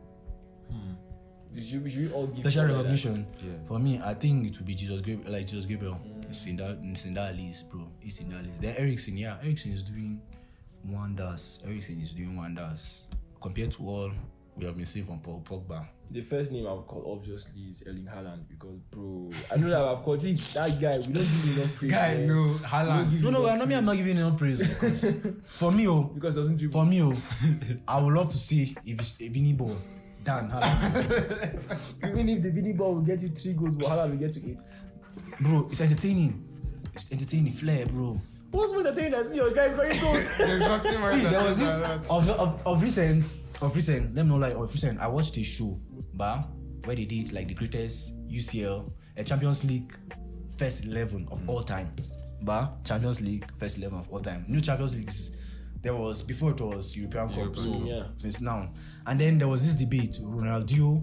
We should, we should all give Special each other that. recognition. Yeah. For me, I think it would be Jesus Gabriel, like Jesus Gabriel. It's in that, it's in that list, bro. It's in that list. Then Eriksen, yeah, Eriksen is doing wonders. Eriksen is doing wonders compared to all we have been seeing from Paul Pogba. The first name I would call obviously is Erling Haaland because, bro, I know that I've called him that guy. We don't give him enough praise. Guy, man. no, We don't Haaland. give No, him no, enough I know me. I'm praise. not giving enough praise because for me, oh, because it doesn't dribble. for me, oh, I would love to see if it's a Vinny ball. Dan, Haaland. Even if the Vinny ball will get you three goals, but Haaland will get you eight. Bro, it's entertaining. It's entertaining, flair, bro. What's more entertaining than see your guys scoring goals? There's nothing more See, than there was this that. of, of of recent, of recent. Let me know, like of recent. I watched a show, bah, where they did like the greatest U C L, a Champions League first eleven of all time, bah, Champions League first eleven of all time. New Champions League is there was before it was European Cup, European so Cup. Yeah. since now, and then there was this debate Ronaldo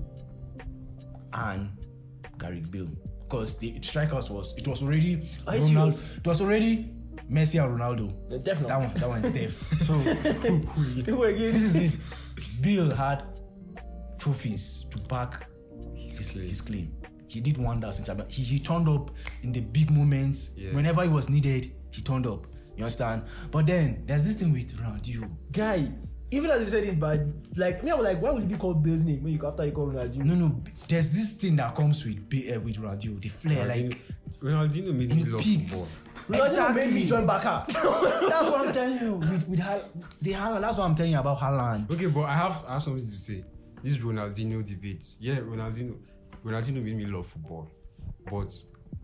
and Gareth Bale because the strikers was it was already Are you Ronaldo, serious? it was already Messi and Ronaldo. The definitely. That one, that one is deaf. So Who again? this is it. Bill had trophies to back his, his claim. He did wonders in Champions. He, he turned up in the big moments. Yeah. Whenever he was needed, he turned up. You understand? But then there's this thing with Ronaldo. Guy, even as you said it, but like me, I'm like, why would it be called Bale's name when you after you call Ronaldo? No, no. There's this thing that comes with Ba- uh, with Ronaldo. The flair, like Ronaldinho made me in love peak. football. Ronaldo made me join Barca. That's what I'm telling you. With with Hal- the Haaland, that's what I'm telling you about Haaland. Okay, but I have I have something to say. This Ronaldinho debate. Yeah, Ronaldinho Ronaldinho made me love football. But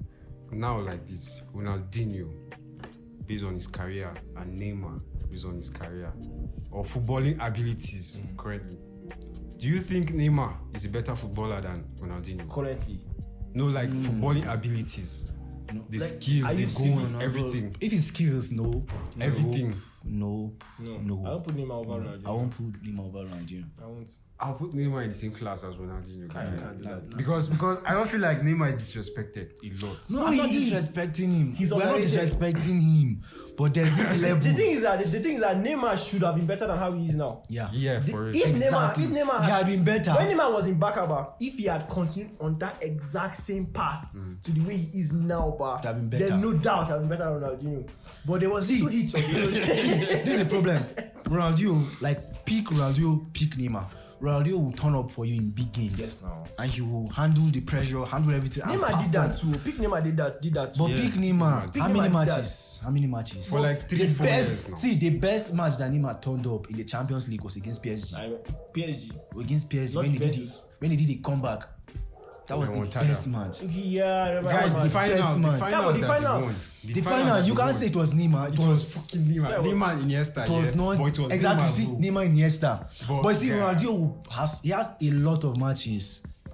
now like this, Ronaldinho, based on his career, and Neymar, based on his career, or footballing abilities currently. Do you think Neymar is a better footballer than Ronaldinho? Currently. No, like footballing abilities. No. The Like, skills, are the you goals, serious? everything. If his skills, no. Everything. Nope. No. No. I don't put Neymar over Ronaldo. I won't put Neymar over Ronaldo. I won't. I'll put Neymar in the same class as Ronaldinho. I can't do that. Because because I don't feel like Neymar is disrespected a lot. No, No, I'm not he is. disrespecting him. He's We're not underrated. disrespecting him. But there's this level. The thing is that the, the thing is that Neymar should have been better than how he is now. yeah. Yeah, for The- it. if Exactly. Neymar, if Neymar He had been better. When Neymar was in Bakaba, if he had continued on that exact same path to the way he is now, but have been better. then no doubt have been better than Ronaldinho. But there was See. two hits on the This is a problem. Ronaldo, like peak Ronaldo, peak Neymar. Ronaldo will turn up for you in big games. Yes, now. And he will handle the pressure, handle everything. and Neymar did that perform. too. Pick Neymar did that. Did that too. But Yeah. pick Neymar. Pick How Neymar many did that. matches? How many matches? For like three, the four best. years now. See, the best match that Neymar turned up in the Champions League was against P S G. I, P S G. Against P S G Not when he did Juventus. when he did a comeback. That was They the won best Tada. match. Yeah, I remember Guys, that the match. final, best the man. final Yeah, but the that final- they won. The final, that you they can't won. say it was Neymar. It, It was, was fucking Neymar. Yeah, it was- Neymar, Iniesta. it was yeah. not But it was exactly. Neymar, See, bro. Neymar Iniesta. But, But, see, yeah. Ronaldo has he has a lot of matches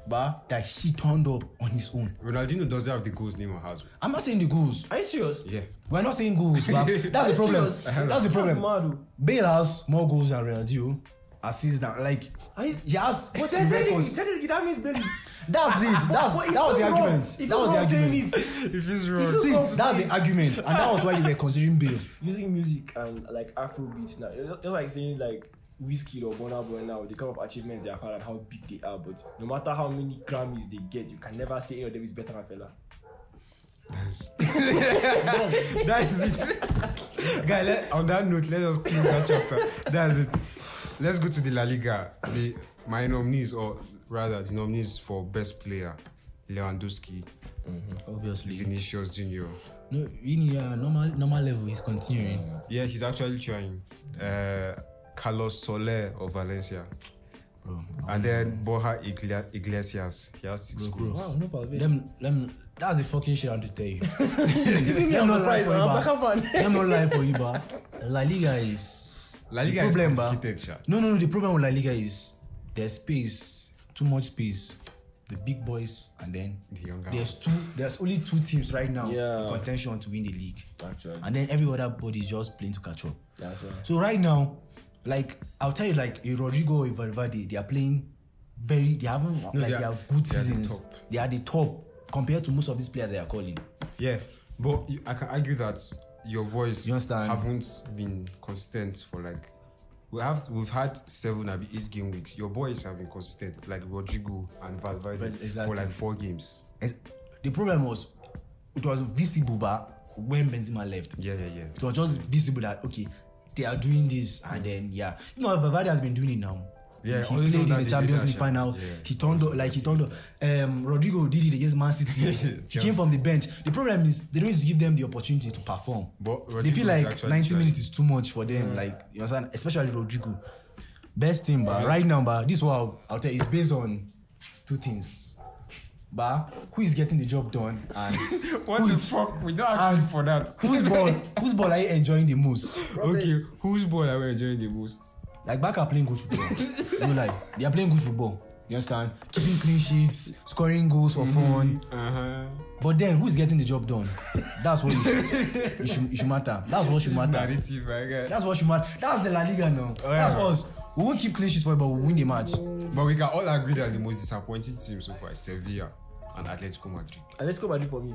but that he turned up on his own. Ronaldinho doesn't have the goals Neymar has. I'm not saying the goals. Are you serious? Yeah. We're not saying goals, but that's the problem. serious? That's the problem. That's mad. Bale has more goals than Ronaldinho. Assists than like he has. But then technically, records. technically that means Bale is. That's it. That's But it that was the feels wrong. argument. It That was feels the wrong saying argument. it. If he's It wrong. feels See, wrong to that's say the it. argument, and that was why you were considering Bale. Using music and like Afro beats now, just like saying like Wizkid or Burna Boy now, the kind of achievements they have had and how big they are, but no matter how many Grammys they get, you can never say any of them is better than Fela. That's, that's it. Guy, let, on that note, let us close that chapter. That's it. Let's go to the La Liga. The my nominees, or rather, the nominees for best player: Lewandowski, Obviously, Vinicius Junior no, in your normal normal level, he's continuing. Yeah, he's actually trying. Uh, Carlos Soler of Valencia, Bro, and then Borja Iglia- Iglesias. He has six bro, goals. Wow, no problem. Them, them, that's the fucking shit I want to tell you. I'm Them not lie for you, I'm ba. back up fan. Them not lie for you, ba. La Liga is La Liga the is problem, ba. complicated, sha. No, no, no. The problem with La Liga is there's space, too much space. The big boys, and then The younger there's two. There's only two teams right now Yeah. in contention to win the league, Actually, and then every other body is just playing to catch up. that's right. So right now, like I'll tell you, like a Rodrigo or a Valverde, they are playing very. They haven't like they they are- are good they are the seasons. top. They are the top compared to most of these players they are calling. Yeah, but you- I can argue that your boys You understand? haven't been consistent for like we have we've had seven or eight game weeks. Your boys have been consistent, like Rodrigo and Valverde, Exactly. for like four games. And the problem was, it was visible, but when Benzema left, Yeah, yeah, yeah. it was just visible that okay, they are doing this, and then yeah, you know, Valverde has been doing it now. Yeah, he always played in on the that Champions debate, League final. yeah. He turned up, like he turned up. Um, Rodrigo did it against Man City. he Chelsea. came from the bench. The problem is they don't used to give them the opportunity to perform. But They Rodrigo feel is like actually ninety trying. minutes is too much for them. Like you understand, especially Rodrigo. Best team, but right now, but this one I'll, I'll tell you, it's based on two things. But who is getting the job done, and What who the is- fuck? We don't ask you and for that. whose ball, whose ball are you enjoying the most? Okay, whose ball are we enjoying the most? Like Barca are playing good football. No lie, they are playing good football. You understand? Keeping clean sheets, scoring goals for fun. Uh huh. But then who's getting the job done? That's what you should, it should, it should matter. That's what should matter. Narrative, my guy. That's what should matter. That's the La Liga now. Oh, yeah. That's us. We won't keep clean sheets for it, but we'll win the match. But we can all agree that the most disappointing team so far is Sevilla and Atletico Madrid. And let's go Madrid for me.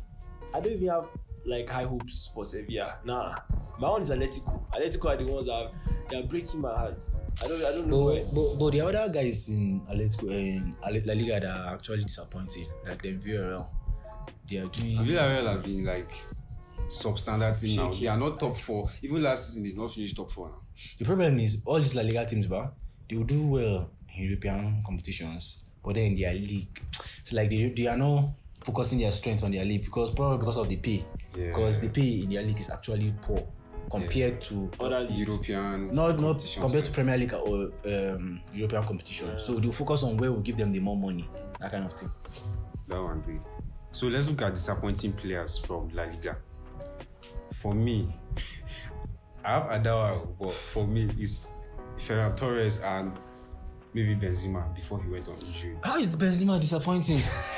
I don't even have like high hopes for Sevilla. Nah, my one is Atletico. Atletico are the ones that have, they are breaking my heart. I don't, I don't know why. But, but, but the other guys in Atletico, in La Liga that are actually disappointing, like the Villarreal, they are doing. Villarreal have been like substandard team now. Shaky. They are not top four. Even last season, they did not finish top four now. The problem is all these La Liga teams, but they will do well in European competitions, but then in their league, it's like they they are not focusing their strength on their league because probably because of the pay, Yeah. because the pay in their league is actually poor compared to Other leagues. European not not competitions. compared to Premier League or um, European competition. So they'll focus on where will give them the more money, that kind of thing. That one be. So let's look at disappointing players from La Liga. For me, I have Adawa, but for me, it's Ferran Torres and maybe Benzema before he went on injury. How is Benzema disappointing?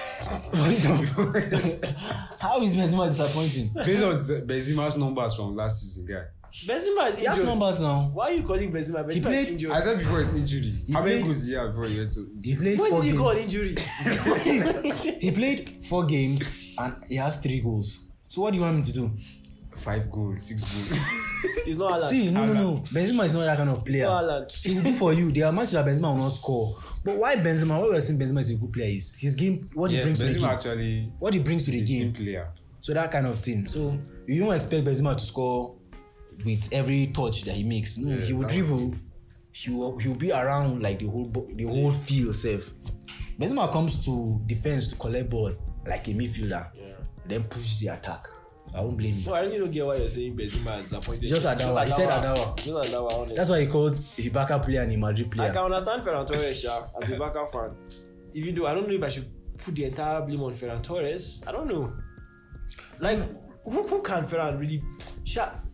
How is Benzema disappointing? Based on Benzema's numbers from last season, guy. Benzema is He has injured. numbers now. Why are you calling Benzema? Benzema He played- is injured. I said before his injury. He How many played- goals did he have before he went to He played when four did he games. call injury? He played four games and he has three goals. So what do you want him to do? five goals, six goals? He's not Haaland. See, no, no, no. Benzema is not that kind of player. No Haaland. He will do for you. There are matches that Benzema will not score. But why Benzema? Why we are saying Benzema is a good player is his game. What he Yeah, brings to the Benzema game. actually What he brings to the is a team game. player. So that kind of thing. So you don't expect Benzema to score with every touch that he makes. No, Yeah, he will that dribble. He will, he will be around like the whole bo- the whole field safe. Benzema comes to defense to collect ball like a midfielder. Yeah. Then push the attack. I won't blame you. No, I really don't get why you're saying Benzema is disappointed. Just Adawa. He said Adawa. Just Adawa, honestly. That's why he called Ibaka player and a Madrid I player. can understand Ferran Torres, Sha, as a Barca fan. Even though I don't know if I should put the entire blame on Ferran Torres. I don't know. Like, who, who can Ferran really... Sha,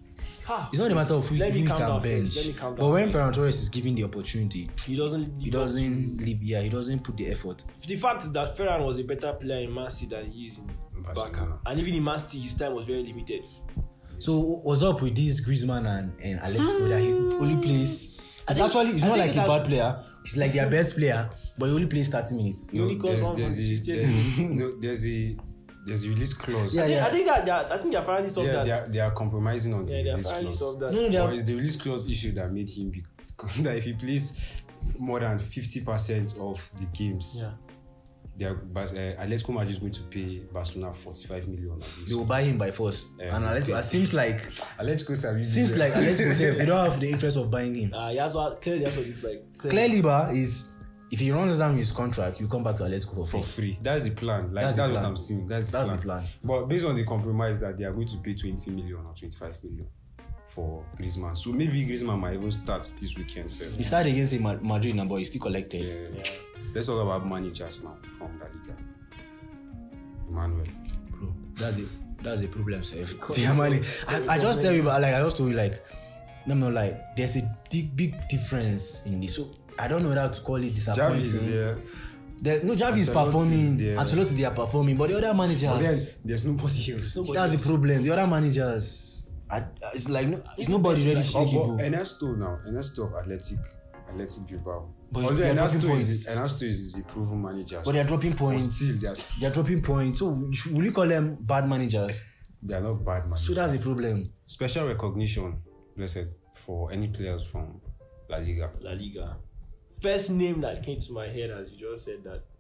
Ha. It's not a matter of who, Let who me he calm can down bench. first. Let me calm But down when first. Ferran Torres is given the opportunity, He doesn't. he live up doesn't to- leave. Yeah, he doesn't put the effort. The fact is that Ferran was a better player in Man City than he is in Barcelona. Barca, and even in Man City, his time was very limited. So what's up with this Griezmann and, and Atletico that he only plays? I It's think- actually it's I not think like it a has- bad player. He's like their best player, but he only plays thirty minutes. He only costs there's, one there's, point a, six there's, no, there's a there's a release clause. Yeah, I think, yeah. I think that they are, I think they are finally solved Yeah, that. they are, they are compromising on yeah, the they are release finally clause. solved that. No, no, they Or are, it's the release clause issue that made him be, that if he plays more than fifty percent of the games, Yeah. they are, Bas- uh, Atletico Madrid is going to pay Barcelona forty-five million. they will buy him by force. Yeah. And Atletico, it seems like Atletico Sabi seems like Atletico say they don't have the interest of buying him. Uh, that's what clearly that's what it looks like. Clearly, Ba is if he runs down his contract, you come back to Atletico for for free. free. That's the plan. Like That's that's, the what plan. I'm seeing. That's the That's plan. the plan. But based on the compromise that they are going to pay twenty million or twenty-five million for Griezmann, so maybe Griezmann might even start this weekend. So He started against Ma- Madrid now, but he's still collected. yeah. Yeah. Let's talk about managers now from La Liga. Emmanuel. Bro, that's a that's a problem, sir. I, I just tell you, but like I just told you, like I'm not like there's a big big difference in this. So I don't know how to call it disappointing. Javi is there. The, no, Javi is Ancelotti performing. is there. Ancelotti they are performing, but the other managers, But then there's nobody else. that's the problem. The other managers, I, it's like no, it's nobody ready to Oh, take it. but bro. Ernesto now, Ernesto of Athletic, Athletic Bilbao. But Although they are Ernesto dropping is, points. Ernesto is, is a proven manager. But they are dropping but points. still, they are, They are dropping points. So will you call them bad managers? they are not bad managers. So that's the problem. Special recognition, blessed, for any players from La Liga. La Liga. First name that came to my head as you just said that.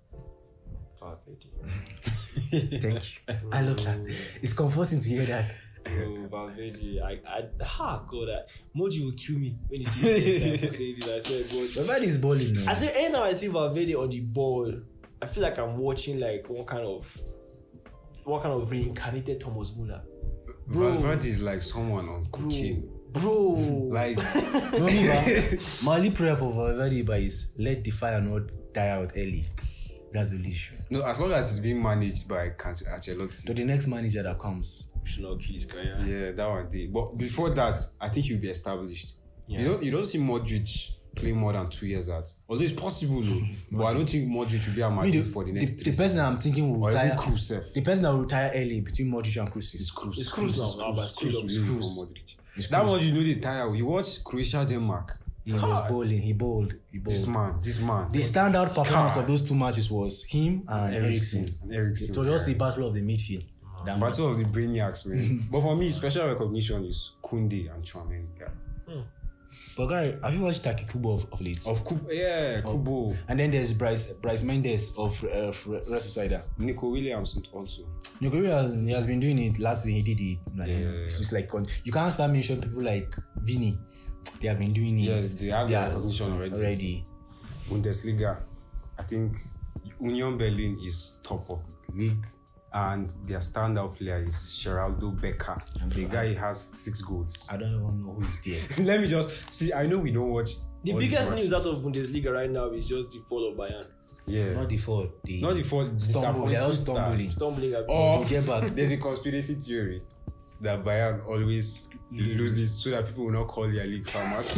Valverde. Thank you. I love that. It's comforting to hear that. Oh, Valverde. I, I, ah, God, I, Moji will kill me when he sees me next time for saying this. I swear, God. But that is balling now. I say, anytime I see Valverde on the ball, I feel like I'm watching like one kind of, one kind of reincarnated Thomas Muller. Bro. Valverde is like someone on cocaine. Bro. Like, No, me, ba. My only prayer for Valverde ba is let the fire not die out early. That's the only issue. no, as long as it's being managed by Can- To Ancelotti. the next manager that comes. Should not kill his career. Yeah, that one did. But before that, I think he'll be established. Yeah. You don't, you don't see Modric play more than two years at. Although it's possible, though. But I don't think Modric will be at Me, Madrid the, for the the, next the three person I'm seasons. thinking will Or even retire. Kroos, sef. The person that will retire early between Modric and Kroos is It's Kroos. It's Kroos now, now, but still Kroos up will to leave Kroos. for Modric. It's That Kroos. one you know they tire. You watch Croatia, Denmark. He was bowling. He bowled. He This bowled. man, this man. The standout performance God. of those two matches was him and Eriksen. Ericsson. Eriksen. It was just the battle of the midfield. That match. Battle of the brainiacs, man. But for me, special recognition is Koundé and Tchouaméni. Yeah. But guy, have you watched Taki Kubo of, of late? Of Kubo, yeah, Kubo. And then there's Bryce Bryce Mendes of uh, Real Sociedad. Nico Williams also. Nigeria has, he has been doing it. Last season he did it. Like, Yeah, yeah, yeah. So it's like con- you can't start mentioning people like Vini. They have been doing it. Yes, they have their recognition already. already. Bundesliga, I think Union Berlin is top of the league, and their standout player is Geraldo Becker. The guy has six goals. I don't even know who's there. Let me just see. I know we don't watch. The all these biggest news out matches. of Bundesliga right now is just the fall of Bayern. yeah, Not the fault. The not the fault. stumble. They are all disappointing stumbling. start. Stumbling a bit. Or They'll get back. there's a conspiracy theory that Bayern always loses so that people will not call their league farmers.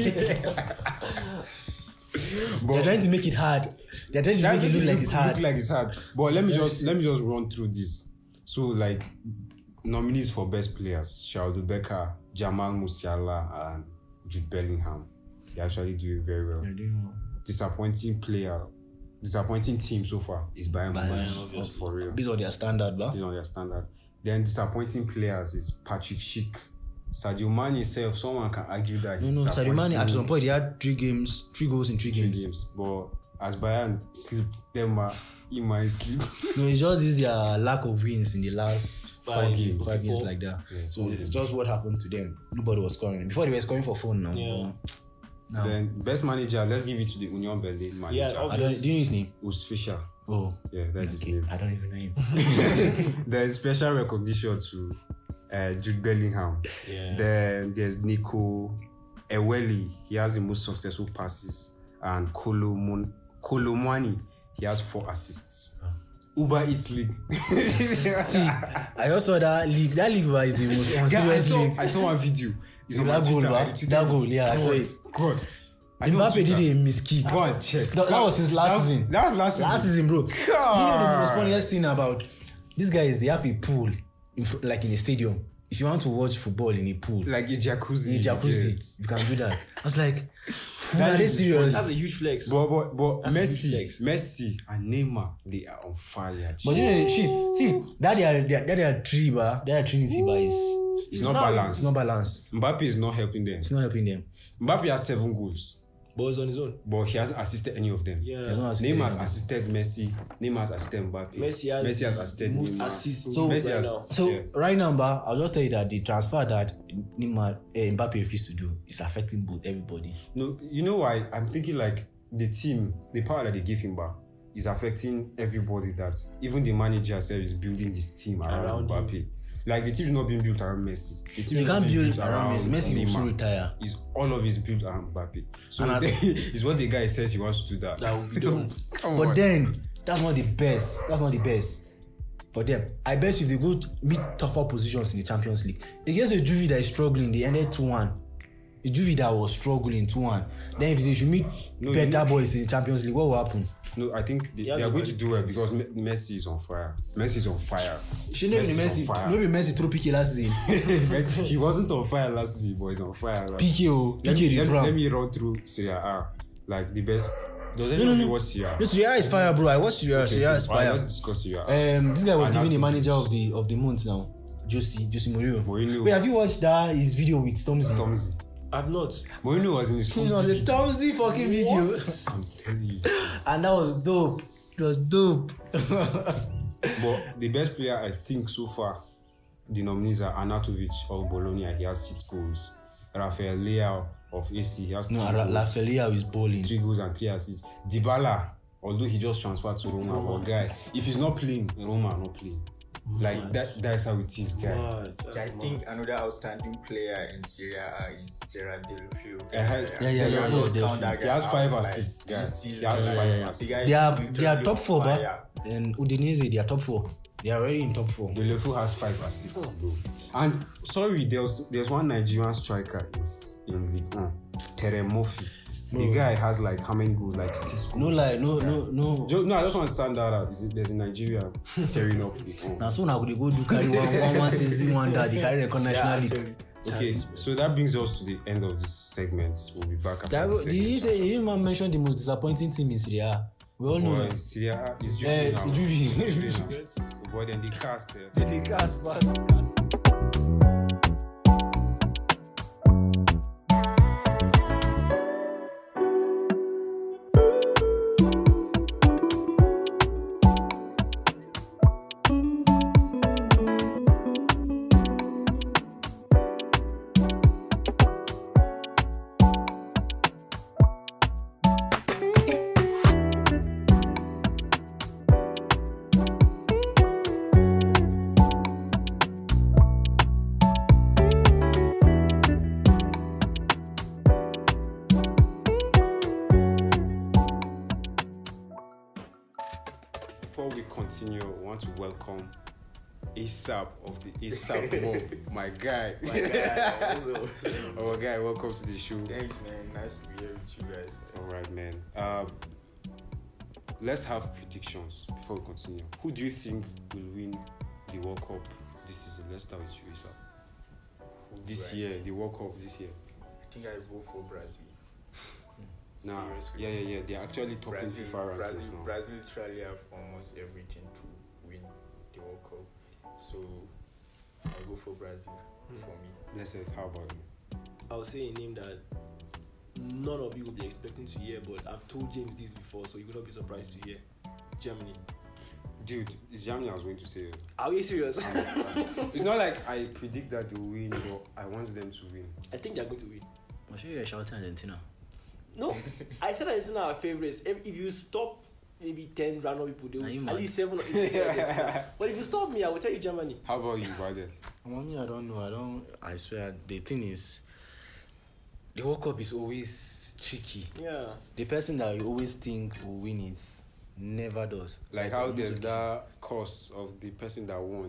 They're trying to make it hard. They're trying to That make it look like it's hard. Look like it's hard. But let me just let me just run through this. So like nominees for best players: Geraldo Becker, Jamal Musiala, and Jude Bellingham. They actually doing very well. They're doing well. Disappointing player, disappointing team so far is Bayern Bayern, Munich. obviously. For real, Based on their standard, blah. based on their standard. Then disappointing players is Patrick Schick. Sadio Mane himself, someone can argue that No, he's no, Sadio Mane at disappointing some point he had three games, three goals in three three games. games. But as Bayern slipped, them uh, he might slip. No, it's just this their lack of wins in the last Five five, games. games, five games Four. like that. Yeah. So it's just what happened to them. Nobody was scoring. Before they were scoring for phone now. Yeah. Now, Then best manager, let's give it to the Union Berlin manager. Yeah, I don't. Do you know his name? Urs Fischer. Oh, Yeah, that's okay. his name. I don't even know him. There's special recognition to uh, Jude Bellingham. Yeah. Then there's Nico Eweli. He has the most successful passes. And Kolomon Kolomwani, he has four assists. Uber Eats League. See, I also saw that league. That league was the most Guy, I, unserious saw, league. I saw one video. It's That on my goal, Twitter, I ba? retweeted That goal, it. yeah, I saw God, it. God. I know Mbappe Twitter. did a miskick. Go and check. That, that was his last That- season. That was last season. Last season, bro. Do you know the God. most funniest thing about these guys? They have a pool, in, fr- like in a stadium. If you want to watch football in a pool, Like a jacuzzi. in a jacuzzi, yeah. you can do that. I was like, That are they is serious? That's a huge flex. But but but That's a huge Messi, flex. Messi and Neymar, they are on fire. But you know, shit. See, that they are, they are, that they are three, ba. That are Trinity, ba. Is it's not not- balanced. it's not balanced. Mbappe is not helping them. It's not helping them. Mbappe has seven goals, But it's on his own. but he hasn't assisted any of them. Yeah. There's no assist Neymar has anymore. assisted Messi. Neymar has assisted Mbappe. Messi has Messi has the assisted most Neymar. assists So- Messi right has, now. So yeah. right now, ba, I'll just tell you that the transfer that Neymar, eh, Mbappe refused to do is affecting both everybody. No, you know why? I'm thinking like the team, the power that they give him back is affecting everybody. That even the manager self is building his team around, Around Mbappe. him. Like the team is not being built around Messi. The team You is not can't being build built around Messi. Messi will Neymar. soon retire. Is all of his built around Mbappe. So And I- then, it's what the guy says he wants to do that. That will be done. Come But on. then that's not the best. That's not the best for them. I bet you if they go to meet tougher positions in the Champions League against a Juve that is struggling, they ended two one. A Juve that was struggling two one. Then if they should meet No, better you know- boys in the Champions League, what will happen? No, I think they, He has they are a going very to do it because Me- Messi is on fire. Messi is on fire. She never Messi is Messi. on fire. Maybe Messi throw P K last season. Messi- he wasn't on fire last season, but he's on fire. Like, P K oh, let, P K me, is let, me, let wrong. me run through Serie A, like the best. Does No, anyone no, no, no. watch Serie A? No, Serie A is fire, bro. I watched Serie A. Okay, Serie A is so, alright, fire. let's discuss Serie A. Um, this guy was given the Arnautovic. manager of the of the month now, Jose Jose Mourinho. Mourinho. Wait, have you watched that his video with Stormzy? Tomzi. I've not. Mourinho was in his It first was a video. Stormzy fucking video, I'm telling you. and that was dope. It was dope. But the best player I think so far, the nominees are Arnautovic of Bologna. He has six goals. Rafael Leao of A C. He has No, three Ra- goals. Rafael is bowling. three goals and three assists. Dybala, although he just transferred to Roma, but guy, if he's not playing, Roma are not playing. Like that, that's how it is, guy. Mad. I think another outstanding player in Serie A is Gerard Deulofeu. Uh, Yeah, yeah, They yeah, are yeah, not- yeah. He has five assists, guy. He has five assists. They are they are top four, but and Udinese they are top four. They are already in top four. Deulofeu has five assists, bro. And sorry, there was there's one Nigerian striker in, in League One, Tere Murphy. The guy has like how many goals? Like six goals. No lie, no, no, no. Ju- no, I just want to stand that out. Is it, there's a Nigerian tearing up. League One. Now so now they go do carry one one one season one that they carry record national league. Okay, so that brings us to the end of this segment. We'll be back after That, this did you say you man mentioned the most disappointing team in Serie A? We all know Boy, that. Serie A is Juve Eh, now. Juve. Juve now. Boy, then the cast there. The cast pass. Before we continue, I want to welcome ASAP of the ASAP Mob, my guy. My guy. Our guy, welcome to the show. Thanks, man. Nice to be here with you guys. All right, man. Um, let's have predictions before we continue. Who do you think will win the World Cup this season? Let's start with you, ASAP. This Right. year, the World Cup this year. I think I vote for Brazil. Nah, Seriously. yeah, yeah, yeah. They're actually topping Brazil, FIFA rankings Brazil, now. Brazil literally have almost everything to win the World Cup. So I'll go for Brazil for me. Let's say, how about you? I'll say a name that none of you will be expecting to hear, but I've told James this before, so you will not be surprised to hear. Germany. Dude, it's Germany I was going to say. Are you serious? It's not like I predict that they will win, but I want them to win. I think they're going to win. I'm sure you're shouting Argentina. No, I said Argentina are favorites. If, if you stop maybe ten random people, they Are you will, mad? at least seven or eight people Argentina. But if you stop me, I will tell you Germany. How about you, Biden? Mommy, I don't know. I don't. I swear, the thing is, the World Cup is always tricky. Yeah. The person that you always think will win it never does. Like how there's that curse of the person that won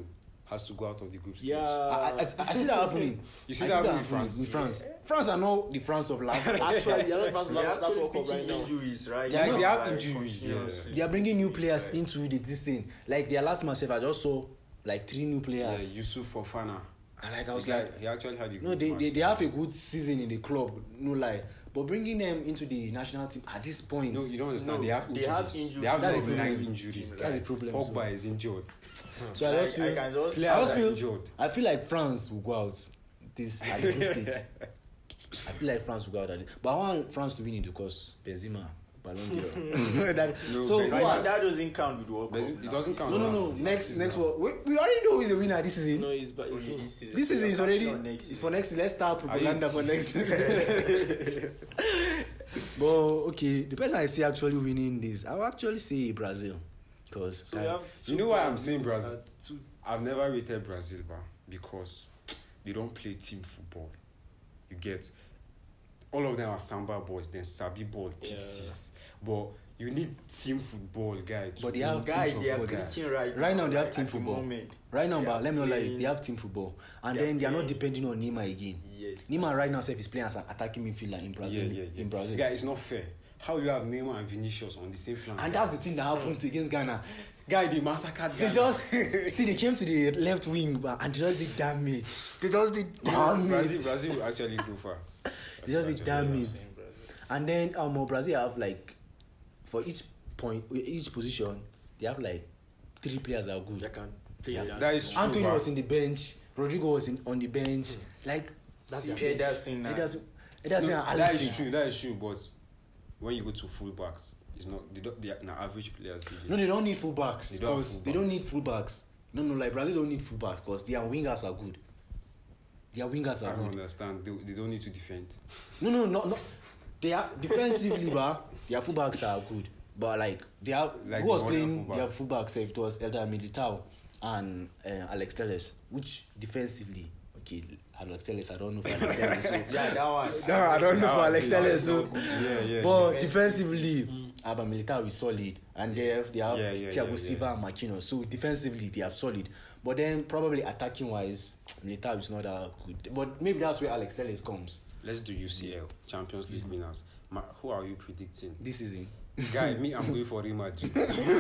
has to go out of the group stage. Yeah. I, I, I see that happening. You see I that happening happening with France? With France. France are not the France of last. Actually, they're not France. They That's actually World Cup right pitching now. injuries, right? They are now, not- they have like, injuries, yeah. continuously. They are bringing new players Like, into the this thing. Like their last match, I just saw like three new Yeah, players. Yusuf Fofana. And like I was He like, had- he actually had a no, good they, match. they they have a good season in the club, no lie. But bringing them into the national team at this point, No, you don't understand. No, they have they injuries. have injuries. They have That's like a problem. nine injuries. That's guy. a problem, Pogba so. is injured. so I just I- I feel, can just- I Players just are feel, injured. I feel like France will go out this at the group stage. I feel like France will go out at it, but I want France to win it because Benzema, Ballon d'Or. That- No, so Benzema- But what? that doesn't count with World Cup. But it now. doesn't count. No, no, no. This Next, season. next one. We, we already know who is the winner this season. No, it's but it's Only him. this season. This So season you're is already counting on next it's season. for next. Let's start Are you propaganda for next. But okay, the person I see actually winning this, I will actually say Brazil, because So we have You two know why I'm Brazils saying and Brazil? two- I've never rated Brazil, but because they don't play team football. You get all of them are samba boys, then sabi ball pieces. But you need team football, guy. To But they win have Guys, team they are football, guy. clicking right Right now they have like, team at the football. moment. Right now, They but are let me know like playing- they have team football, and they are then they are not playing- depending on Neymar again. Yes. Neymar right now self is playing as an attacking midfielder in Yeah, Brazil. yeah, yeah. In Brazil. Guy, it's not fair. How you have Neymar and Vinicius on the same flank? And that's the thing that happened to against Ghana. guy they massacred. They Ghana. just see they came to the left wing but, and they just did damage. They just did Brazil, damage. Brazil will actually go far. They just did damage. Same Brazil. And then um Brazil have like for each point each position they have like three players that are good. That can play Yeah. that. That is true. Anthony but- was in the bench. Rodrigo was in, on the bench. Like That's See, their bench. Ederson now. Ederson, No, Ederson and that is Alisson. true. That is true. But when you go to fullbacks, it's not. They don't. They are now average players. They No, they don't need fullbacks They don't have because they don't need fullbacks. No, no, like Brazil don't need fullbacks because their wingers are good. Their wingers I are don't good. understand. They, they don't need to defend. No, no, no, no. They are defensively, but their fullbacks are good. But like they are, Like who was the modern playing fullback. their fullbacks? It was Elder Militao and uh, Alex Telles, which defensively, okay, Alex Telles, I don't know if Alex Telles. So, Yeah, that one. no, I don't know That for one, Alex that one Telles. is So, not good. Yeah, yeah. but Defensive. defensively, Alba Militao is solid, and they have they have Yeah, yeah, Thiago yeah, Silva yeah. and Marquinhos. So defensively, they are solid. But then probably attacking wise, Militao is not that good. But maybe that's where Alex Telles comes Let's do U C L Champions League winners. Ma, who are you predicting? this season. Guy, me, I'm going for Real Madrid.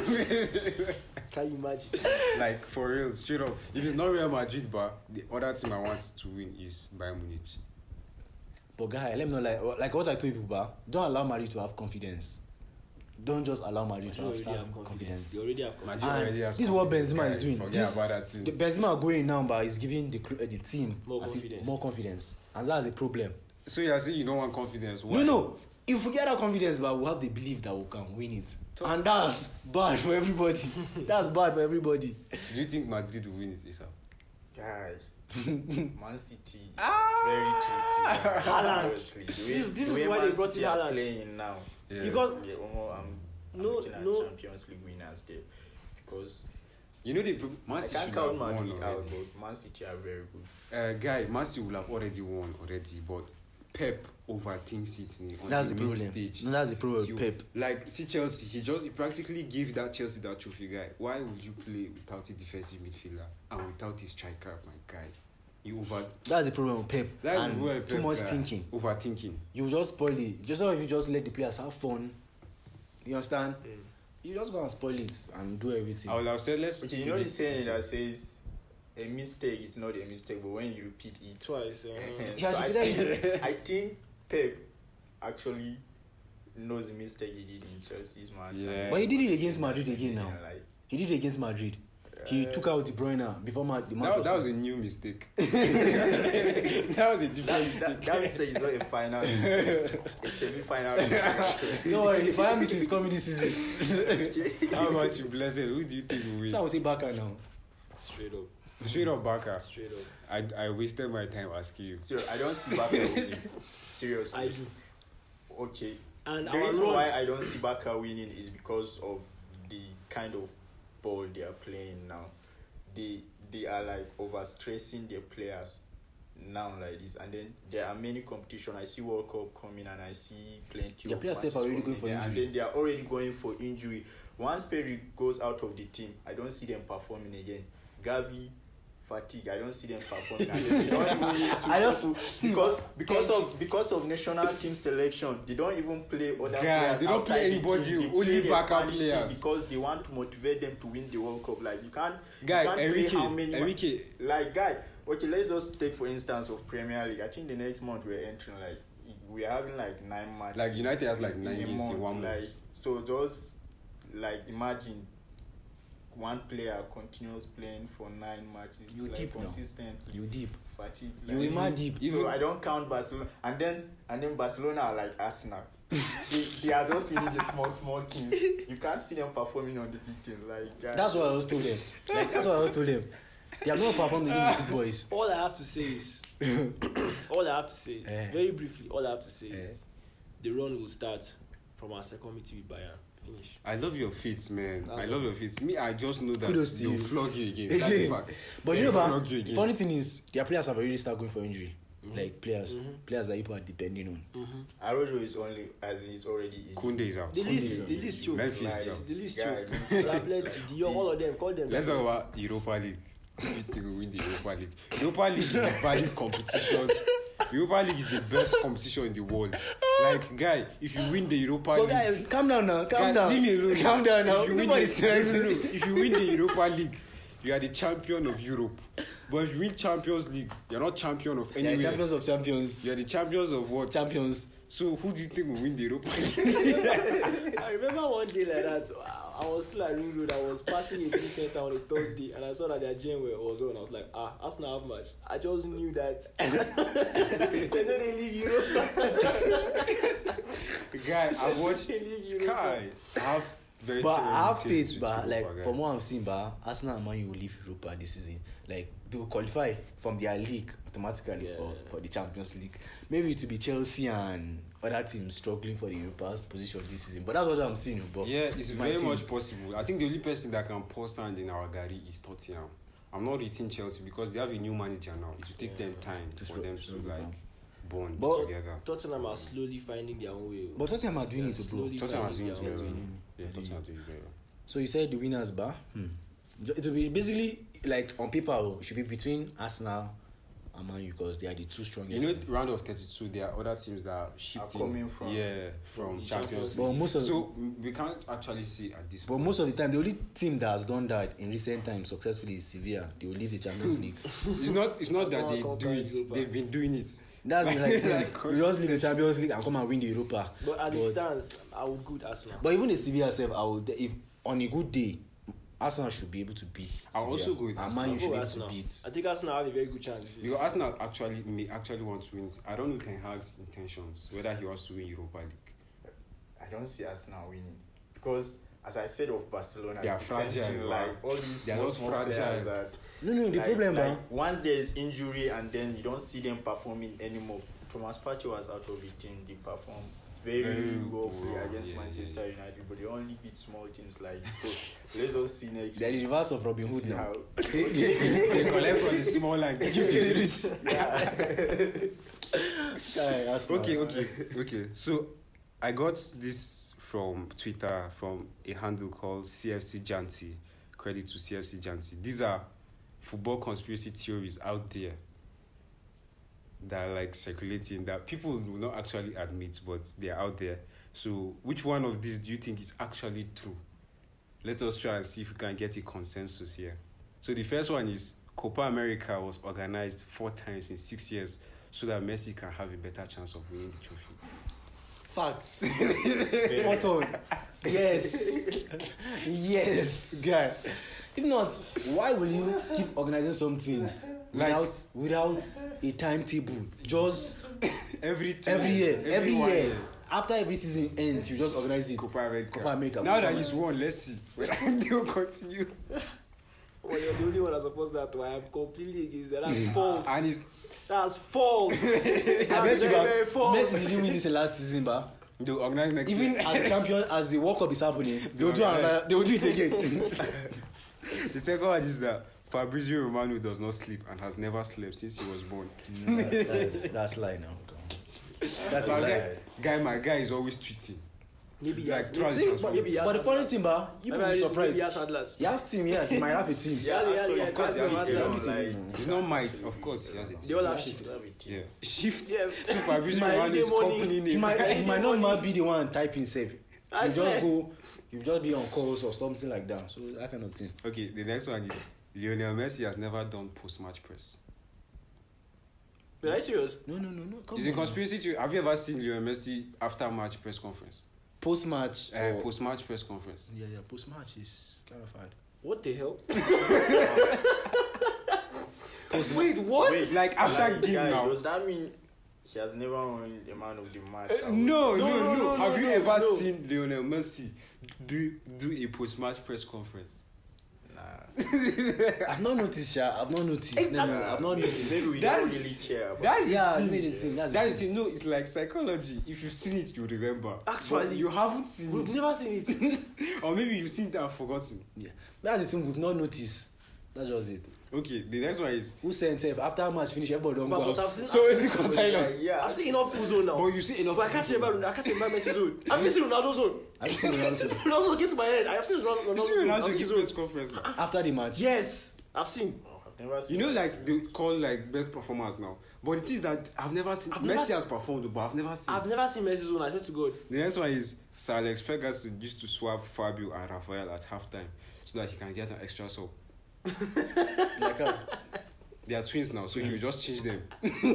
Can you imagine? Like for real, straight up. If it's not Real Madrid, but the other team I want to win is Bayern Munich. But guy, let me know like like what I told you, ba, don't allow Madrid to have confidence. Don't just allow Madrid They to have already start have confidence. confidence. They already have confidence. Madrid And already has this is what confidence, Benzema guy. is doing. Forget This- about that team. The Benzema going now, but he's giving the cl- uh, the team More as if- confidence. more confidence, and that's a problem. So you are saying you don't want confidence? Why? No, no. If we get that confidence, but we have the belief that we can win it, Talk- and that's bad for everybody. That's bad for everybody. Do you think Madrid will win it, Issa? Guy. Man City. Very tricky. Haaland. Seriously. The way- This- this the is way why Man they brought in City are Haaland. playing now. Yeah. Because- Yeah, Omo, I'm, I'm No, looking at no. Champions League winners there. Because You know the pro- Man I City can't should count have won Madrid out, already. but Man City are very good. Uh, guy, Man City will have already won already, but Pep overthinks it in- on That's the the main problem. stage. No, that's the problem. He- with Pep. Like, see Chelsea, he just he practically gave that Chelsea that trophy, guy. Why would you play without a defensive midfielder and without a striker, my guy? You over. That's the problem with Pep. That's and where too Pep, much guy, thinking. Overthinking. You just spoil it. Just so if you just let the players have fun, you understand? Mm. You just go and spoil it and do everything. I would have said let's. Okay, you know the saying that says a mistake is not a mistake, but when you repeat it Twice. Uh, Yeah, so I should be think, I think Pep actually knows the mistake he did in Chelsea's match. Yeah. But he did it against Madrid again now. Like, He did it against Madrid. He Uh, took out De Bruyne before ma- the match. That, was that was a new mistake. that was a different mistake. that, that mistake is not a final mistake. A semi-final mistake. No worry, the final mistake is coming this season. How about you, blessed? Who do you think will So I win? will say Barca now. straight up. Straight up, Barca. Straight up. I, I wasted my time asking you. Seriously, I don't see Barca winning. Seriously. I do. Okay. And The our reason run, why I don't see Barca winning is because of the kind of ball they are playing now. They they are like overstressing their players now like this, and then there are many competition. I see World Cup coming, and I see plenty Their of players matches are already coming going for there, and injury. then they are already going for injury. Once Pedri goes out of the team, I don't see them performing again. Gavi, fatigue. I don't see them performing. And they don't even use to I just see because because of because of national team selection, they don't even play other Guys, players. they don't outside play the anybody, team. They only play the backup Spanish team players. because they want to motivate them to win the World Cup. Like you can't, Guy, you can't Enrique, play how many Enrique. like guy. Okay, let's just take for instance of Premier League. I think the next month we're entering like we're having like nine matches. Like United has like in nine a games in one like, month. So just like imagine one player continues playing for nine matches You like deep now. consistently. You deep. Fatigue. You like- ima deep. So Even- I don't count Barcelona, and then and then Barcelona are like Arsenal. they, they are just winning the small small teams. You can't see them performing on the big things. Like guys, That's what I always told them. Like, that's what I always told them. They are not performing the big boys. All I have to say is, all I have to say is, Eh. very briefly, all I have to say is, Eh. the run will start from our second meeting with Bayern. Finish. I love your feet, man. That's I love your feet. Me, I just know that Kudos to they'll you. flog you again. That's the Again. fact. But you They'll know, flog but you again. funny thing is, their players have already started going for injury. Like players, players that people are depending on. Arojo is only as he's already in. Kunde is out. The list, the list, choke. Memphis Like, is out. The list, guy, choke. Tablet, Dior, all of them, call them. Let's talk tablets. about Europa League. You think we win the Europa League? Europa League is a valid competition. Europa League is the best competition in the world. Like, guy, if you win the Europa But League, guy, calm down now. Calm guy, down. leave me alone. Calm down now. If you win Nobody's the, no, no, stressing. no. If you win the Europa League, you are the champion of Europe. But if you win Champions League, you're not champion of They anywhere. are champions of champions. You're the champions of what? Champions. So who do you think will win the Europa League? I remember one day like that. I was still at Ring Road. I was passing a business center on a Thursday, and I saw that their G M was on. I was like, ah, Arsenal have match. I just knew that they don't leave Europe. Guy, I watched League Europa. Sky. I have very But terrible I have taste faith, with but Europa, like guy. from what I'm seeing, but Arsenal and Man U will leave Europa this season. Like they will qualify from their league automatically Yeah. for, for the Champions League. Maybe it will be Chelsea and other teams struggling for the Europa position this season. But that's what I'm seeing. But Yeah, it's my very team- much possible. I think the only person that can pour sand in our gari is Tottenham. I'm not rating Chelsea because they have a new manager now. It will take them time To for stro- them to to slow like down. bond But- together. Tottenham are slowly finding their own way. But Tottenham are doing They're it, bro. slowly Tottenham are finding doing it their very own well. way. Yeah, Tottenham are doing it very well. So you said the winners bar. Hmm. It will be basically like on paper it should be between Arsenal and Man U because they are the two strongest. You know, teams. round of thirty-two, there are other teams that are shipped Are coming from- yeah, from the Champions Champions League. But most of so mm, we can't actually see at this But point. most of the time, the only team that has done that in recent times successfully is Sevilla. They will leave the Champions League. it's not it's not that Come on, they come do on, it, Europa. they've been doing it. That's like, Like, we just leave the Champions League and come and win the Europa. But as it stands, I would go with Arsenal. But even the Sevilla self, I would if on a good day, Arsenal should be able to beat. I'll Sevilla. also go with And Arsenal. Man U I'll should go be with able to Arsenal. beat. I think Arsenal have a very good chance. this Because season. Arsenal actually may actually want to win. I don't know Ten Hag's intentions, whether he wants to win Europa League. I don't see Arsenal winning because, as I said of Barcelona, They are it's the same fragile, thing, man. like all these They are small, just small fragile. players that. No, no, the like, problem, like, man. once there is injury and then you don't see them performing anymore. Thomas Partey was out of the team. They performed very, Very well well, against yeah, Manchester yeah. United, but they only beat small teams like so. Let's just see next They're the week. reverse of Robin Hood See now. how- They collect from the small line. They give to the rich. Guy, Arsenal. Okay, okay, okay. So I got this from Twitter from a handle called C F C Janty. Credit to C F C Janty. These are football conspiracy theories out there that are like circulating that people will not actually admit, but they are out there. So which one of these do you think is actually true? Let us try and see if we can get a consensus here. So the first one is Copa America was organized four times in six years so that Messi can have a better chance of winning the trophy. Facts. Spot on. Yes. Yes, guy. If not, why will you keep organizing something Like- without without a timetable? Just Every two every year, years, every one year. After every season ends, you just organize it. Copa America. Copa America. Now that Copa he's won, let's see whether they will continue. Well, you're the only one that's supposed that to. I am completely against that. That's false. And he's That's false. I bet That's you, very, ba, very false. Messi didn't win this last season, ba. they'll organize next Even year. as the champion, as the World Cup is happening, they will do another. They will do it again. The second one is that Fabrizio Romano does not sleep and has never slept since he was born. that's that's lie now. That's a My lie. guy, guy, my guy is always tweeting. Maybe like yes. try and See, transfer. but maybe he has But the funny Atlas. thing, ba, you Maybe will be he has- surprised. maybe he has Atlas. He has team, yeah. He might have a team. Yeah, yeah, actually, yeah. of course he has Atlas, a team. Atlas. Like, It's not might, of course he has a They team. all have He shit. has a team. Yeah. Shift. Yeah. So Fabrizio My Romano is money. company He name. might, he Any might not money. might be the one typing safe. I You just swear. go, you just be on calls or something like that. So that kind of thing. Okay, the next one is Lionel Messi has never done post-match press. But are you serious? No, no, no, no. Come It's a on. conspiracy theory. Have you ever seen Lionel Messi after match press conference? Post match. Uh, post-match press conference. Yeah, yeah. Post match is kind of hard. What the hell? Wait, what? Wait, Like after like, game guys, now. does that mean he has never won a man of the match? Uh, no, no, No, no, no, no, Have no, you no, ever no. seen Lionel Messi do do a post-match press conference? Nah. I've not noticed, Sha. I've not noticed. No, no, I've not noticed. Maybe we That's- don't really care about That's Yeah, the it's thing. made it thing. That's, That's the the thing. No, it's like psychology. If you've seen it, you remember. Actually, But you haven't seen We've it. never seen it. Or maybe you've seen it and forgotten. Yeah. That's the thing we've not noticed. That's just it. Okay, the next one is. Who said himself after match finish, everybody don't But- go but out. I've seen- So I've is seen- it concerning us? yeah. I've seen enough full zone now. But you see enough. But I can't remember. I can't remember Messi zone. I've seen Ronaldo zone. Have you seen Ronaldo? Ronaldo get to my head. I have seen Ronaldo. You Ronaldo see zone. I've Ronaldo seen give zone. press conference now. After the match? Yes, I've seen. I've never seen You know, like they call like best performers now. But it is that I've never seen. I've Messi never- has performed, but I've never seen. I've never seen Messi zone. I swear to God. The next one is Sir Alex Ferguson used to swap Fabio and Rafael at halftime so that he can get an extra sub. Like, uh, They are twins now, so he will just change them.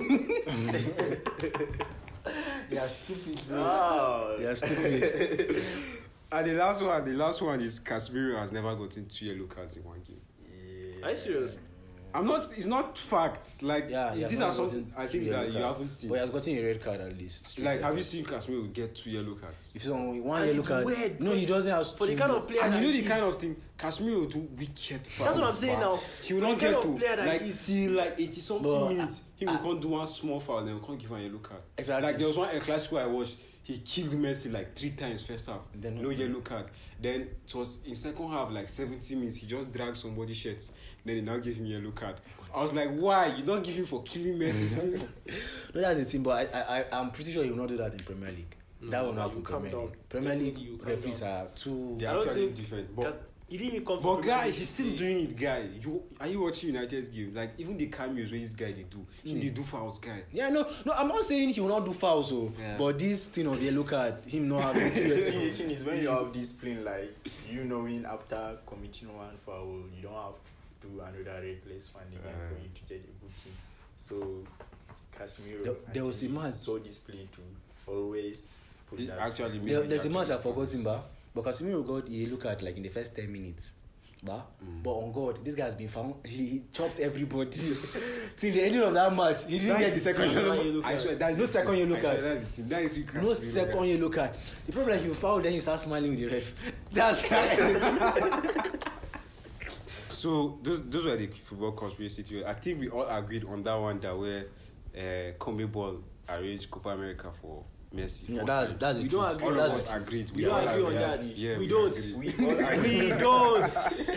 they are stupid, bro. Oh, They are stupid. And the last one, the last one is Casemiro has never gotten two yellow cards in one game. yeah. Are you serious? I'm not. It's not facts. Like Yeah, he has these not are some gotten I two think yellow that you cards. haven't seen. But he has gotten a red card at least. Straight Like, red have you card. seen Casemiro get two yellow cards? If someone one And yellow it's card, weird, no, he doesn't have For the two. kind of player And that you know he the kind is. of thing Casemiro will do wicked fouls. That's what I'm saying but now. He will For not the kind get of to player that like he is. till like eighty something But, minutes. He will uh, can't do one small foul, then we can't give him a yellow card. Exactly. Like there was one El Clasico I watched. He killed Messi like three times first half. Then- no yellow card. Then it was in second half like seventy minutes. He just dragged somebody's shirts. Then he now gave him yellow card. I was like, why? You don't give him for killing Messi since. No, that's the thing, but I, I, I, I'm pretty sure he will not do that in Premier League. that will no, not you happen in calm Premier down. League. Premier You- League you calm referees down. are too. They I are don't actually think- different. Because But he didn't even come to But Premier guy, League he's still to play. doing it, guy. You are you watching United's game? Like even the cameos when this guy they do, he Mm. they do fouls, guy. Yeah, no, no, I'm not saying he will not do fouls, so, Yeah. but this thing of yellow card, him not having two The yellow thing, the thing is when you have discipline, like you knowing after committing one foul, you don't have to do another reckless one again Uh. for you to get a booking. So Casemiro, There- I there was think a is match. so disciplined to always put He that. actually made There, it there's a match actually I've forgotten, stands. ba. But Casemiro got a yellow card like in the first ten minutes. Ba. Mm. But on God, this guy's been found. He, he chopped everybody till the ending of that match. He didn't get the second second yellow yellow card. I swear that's No the second team. yellow I swear card. That's the team. That is you No second yellow card. The problem like you foul, then you start smiling with the ref. That's So those those were the football conspiracy theories. I think we all agreed on that one that where uh, CONMEBOL arranged Copa America for Messi. Yeah, four that's times. that's the We truth. don't agree all on of That's us the- agreed. We don't all agree on agreed. that. Yeah, We we don't. agreed. We all agree. We don't.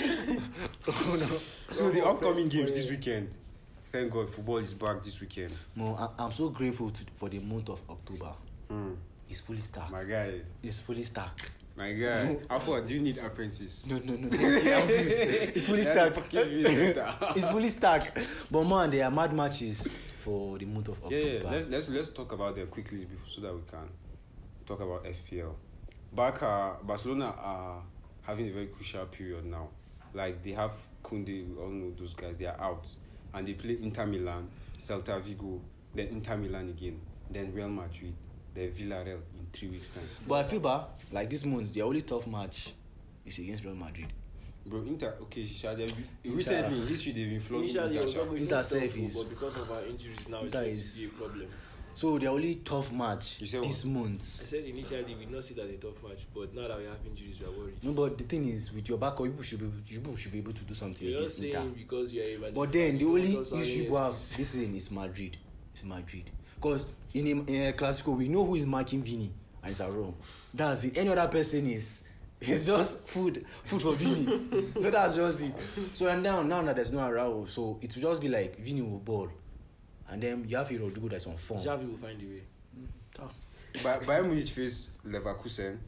So the upcoming games this weekend. Thank God, football is back this weekend. No, I, I'm so grateful to, for the month of October. Hmm. It's fully stacked. My guy, It's fully stacked. my guy. How far do you need apprentice? No, no, no. It's fully stacked. It's fully stacked. But man, there are mad matches for the month of Yeah, October. yeah. Let's, let's let's talk about them quickly before, so that we can talk about F P L. Barca, Barcelona are having a very crucial period now. Like they have Koundé, we all know those guys. They are out, and they play Inter Milan, Celta Vigo, then Inter Milan again, then Real Madrid, then Villarreal in three weeks time. But I feel bad, like this month, the only tough match is against Real Madrid. Bro, Inter, okay, Shisha, they've been- recently in history they've been flogging Initially, Inter. it was Sha. not going Inter to safe be is- but because of our injuries now, it's Inter going is- to be a problem. So the only tough match You said this I month. said initially we did not see that a tough match, but now that we have injuries, we are worried. No, but the thing is, with your backup, you should be you should be able to do something You're not against Inter. saying because you are a Madrid But fan, then the you only don't also have issue any you have excuse. this season is Madrid. It's Madrid. Because in a, in a Clasico, we know who is marking Vini, and it's Aron. That's it. Any other person is it's just food, food for Vini. So that's just it. So and now now that there's no Araujo, so it will just be like Vini will ball, and then you have Rodrigo that's on form. Xavi will find a way. Ah. Ba- Bayern Munich face Leverkusen,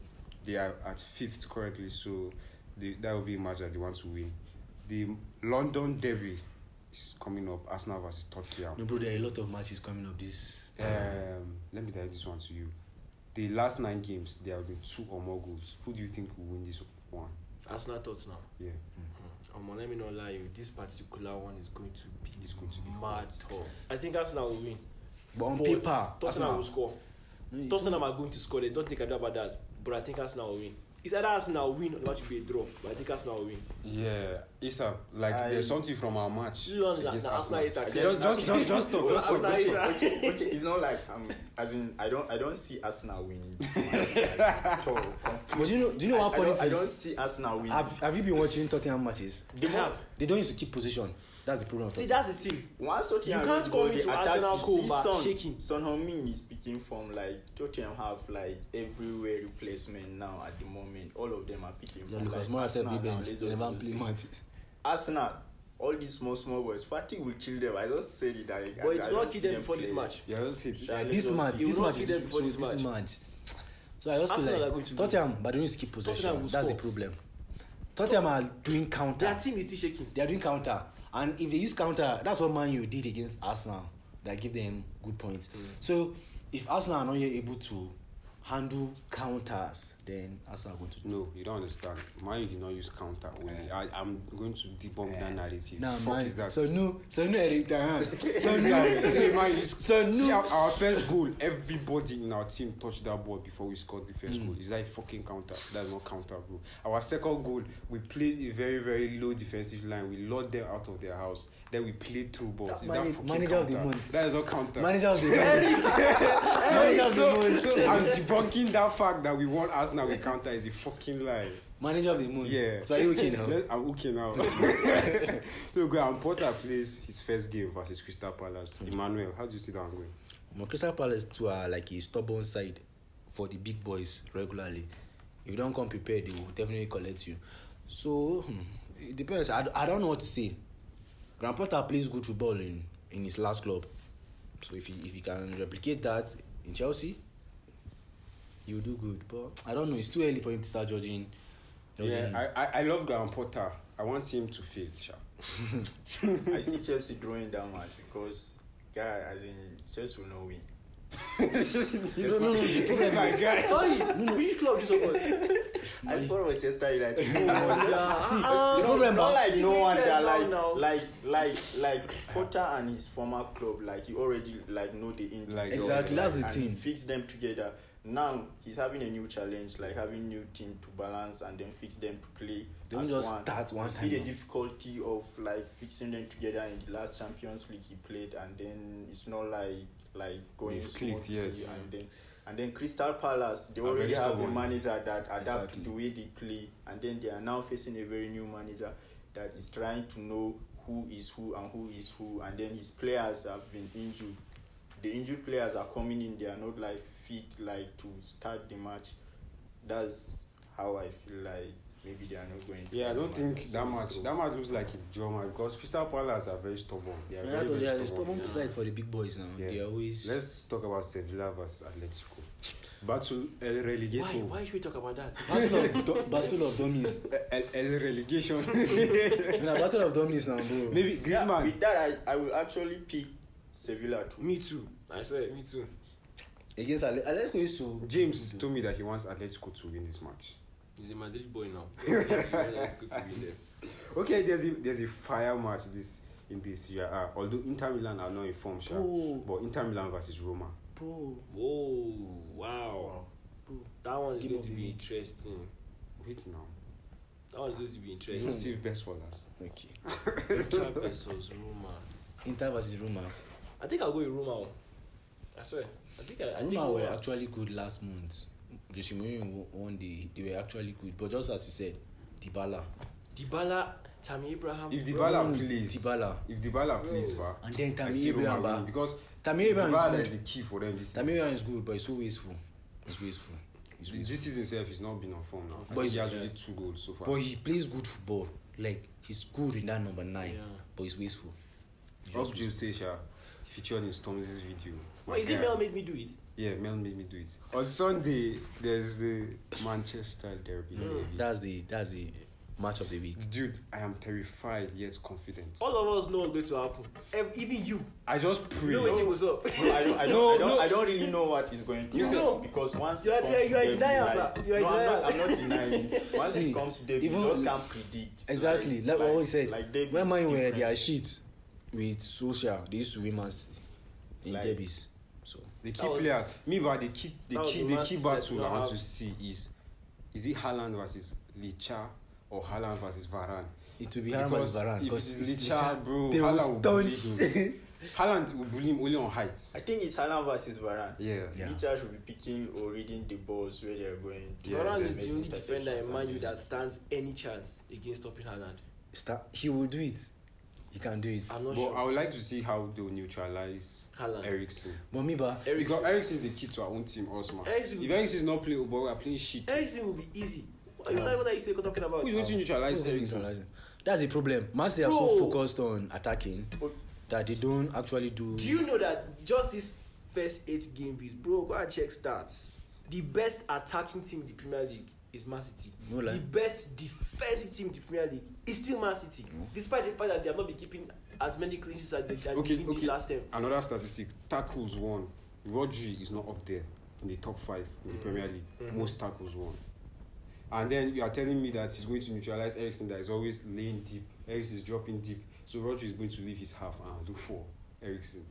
they are at fifth currently, so they, that will be a match that they want to win. The London Derby is coming up. Arsenal versus Tottenham. No, bro, there are a lot of matches coming up this. Um, let me tell this one to you. The last nine games, there have been two or more goals. Who do you think will win this one? Arsenal Tottenham. Yeah. Mm-hmm. Um, let me not lie, you. This particular one is going to be It's going to be mad tough. I think Arsenal will win. But on But paper, Tottenham Arsenal will score. No, you Tottenham are going to score. They don't take a doubt about that. But I think Arsenal will win. It's either Arsenal will win or it should be a draw. But I think Arsenal will win. Yeah, Issa, like I- there's something from our match You know, against na- Arsenal. Arsenal hater. Just, just, just, just stop, just stop, just stop. okay, okay, it's not like um, as in I don't I don't see Arsenal winning this match. Like, at all. But you know, do you know I, what I, funny don't, I thing? don't see Arsenal winning. Have, have you been watching Tottenham matches? They have. They don't used to keep position. That's the problem. of See, Tottenham. that's the thing. Once Tottenham You can't win come goal, into they attack, Arsenal you goal see back Son, shaking. Son Heung-min is speaking from like Tottenham have like everywhere replacement now at the moment. All of them are picking Yeah, from Lucas like Moura said Arsenal the now. bench. Let's They just never go play see. match. Arsenal, all these small small boys, fatigue will kill them. I just said it. Like, But I, it I will don't not see kill them before this play. match. Yeah, just hit. Yeah, Yeah, let's this just- match, you this will not match see is them before so this this match. match. So I just Arsenal feel are going like to Tottenham, but they don't skip Tottenham possession. will That's the score. problem. Tottenham are doing counter. Their team is still shaking. They are doing counter, and if they use counter, that's what Man U did against Arsenal. That give them good points. So if Arsenal are not yet able to handle counters, then Arsenal are going to. No, you don't understand. Man, did not use counter. Only. I, I'm going to debunk that narrative. Nah, Fuck man. is that? So no, so no, Eric. uh, So See, no, see, man, you s- so see no. our, our first goal. Everybody in our team touched that ball before we scored the first goal. It's like fucking counter. That's not counter, bro. Our second goal, we played a very, very low defensive line. We lured them out of their house. Then we played through balls. That Is man- that fucking manager of counter? the month. That is not counter. Manager of the Manager of the so, month. so I'm debunking that fact that we won Arsenal with counter is a fucking lie. Manager of the month. Yeah. So are you okay now? Let- I'm okay now. So Graham Potter plays his first game versus Crystal Palace. Emmanuel, how do you see that one going? Well, Crystal Palace too are like a stubborn side for the big boys regularly. If you don't come prepared, they will definitely collect you. So hmm, it depends. I, I don't know what to say. Graham Potter plays good football in, in his last club. So if he if he can replicate that in Chelsea, he will do good. But I don't know. It's too early for him to start judging. judging him. Yeah, I, I, I love Graham Potter. I want him to fail, Sha. I see Chelsea drawing that match because, guy, as in Chelsea will not win. So, no, no, the This problem my is- guy. Sorry, which club you support? I support Manchester United. See, Uh, the No, problem it's not like no one Makes that sense like, now, now. like like like Potter and his former club, like you already like know the in Like, Exactly, that's the and thing. fix them together. Now he's having a new challenge, like having new team to balance and then fix them to play. They won't as just start one You see the time. difficulty of like fixing them together in the last Champions League he played, and then it's not like like going They've clicked, smoothly, yes. and then and then Crystal Palace, they Are already very have a stubborn. manager that adapt Exactly. to the way they play, and then they are now facing a very new manager that is trying to know who is who and who is who, and then his players have been injured. The injured players are coming in; they are not like fit like to start the match. That's how I feel like maybe they are not going to. Yeah, I win don't the think So that it's match. good. That match looks like a drama because Crystal Palace are very stubborn. They are Yeah, very, they very are a stubborn. stubborn side for the big boys now. Yeah. They always. Let's talk about Sevilla versus Atletico. Battle El Why? Relegato. Why should we talk about that? Battle of do- Battle of Dummies. El, El Relegation. Nah, Battle of Dummies now, bro. Maybe Yeah, Griezmann. with that, I, I will actually pick Sevilla too. Me too. I swear, me too. Against Ale- Atletico used to. James told me that he wants Atletico to win this match. He's a Madrid boy now. It's good to be there. Okay, there's a there's a fire match this in this year. Uh, although Inter Milan are not in form, sha, Oh. but Inter Milan versus Roma. Bro. Whoa, wow. That one is Game going of to the be week. interesting. Wait now. That one is going to be You interesting. save best for last. Okay. Inter versus Roma. Inter versus Roma. I think I'll go with Roma. I swear. I think I, I think Roma were Roma. actually good last month. Jose Mourinho won the. They were actually good, but just as you said, Dybala. Dybala, Tammy Abraham. If bro. Dybala Mm, plays, Dybala. if Dybala plays, ba, And then I Tammy see Roma Abraham. winning ba. because Tammy it's Abraham Dybala that is is good. the key for them this Tammy season. Abraham is good, but he's so wasteful. He's wasteful. He's This wasteful. season itself has not been on form now. I But think he he's- has only two goals so far. But he plays good football. Like he's good in that number nine, Yeah. but he's wasteful. He's Up just Joe say, sha, featured in Stormzy's video. Why is it Yeah. Mel made me do it? Yeah, Mel made me do it. On Sunday, there's the Manchester derby. Mm. That's the that's the match of the week. Dude, I am terrified yet confident. All of us know what's going to happen. Ev- Even you. I just pray. You know what was up. No, I don't, I don't, No, I don't, no. I don't really know what is going to You happen know. because once You are- it comes you are to in them, denial, like, sir. You are in no, I'm not, I'm denial. not denying. Once See, it comes to them, you even- just can't predict. Exactly. Like, what we said. like derby when is Man were different. their shit with social, they used to win Man City in Like- derbies. So The key That was- player, me, but the key, the that was key, the the match key that battle we I want have. to see is, is it Haaland versus Licha or Haaland versus Varane? it will be Haaland versus Varane if because it's Licha, bro, they will Haaland will bully stun him. Haaland will bully him only on heights. I think it's Haaland versus Varane. Yeah. Yeah. Licha should be picking or reading the balls where they're going. Yeah, Varane they is make the only defender interceptions in Man U and- that stands any chance against stopping Haaland. Start, he will do it. He can do it. I'm not But sure. I would like to see how they'll neutralize Haaland. Ericsson. But me, but Because Ericsson is the key to our own team, also, man. Eriksen will- If Ericsson is not playing, but we are playing shit. Ericsson will be easy. What, Yeah. what are you still talking about? Who's going to neutralize Who's Ericsson? neutralizing? That's the problem. Man City are so Bro. focused on attacking that they don't actually do. Do you know that just this first eight game weeks, bro? Go and check stats. The best attacking team in the Premier League is Man City. No lie. The best defensive team in the Premier League is still Man City, No. despite the fact that they have not been keeping as many clean sheets as they as Okay, they did okay. last time. Another statistic: tackles won. Rodri is not up there in the top five in the Premier League. Mhm. Most tackles won. And then you are telling me that he's going to neutralize Ericsson, that is always laying deep. Ericsson is dropping deep, so Rodri is going to leave his half and look for Ericsson.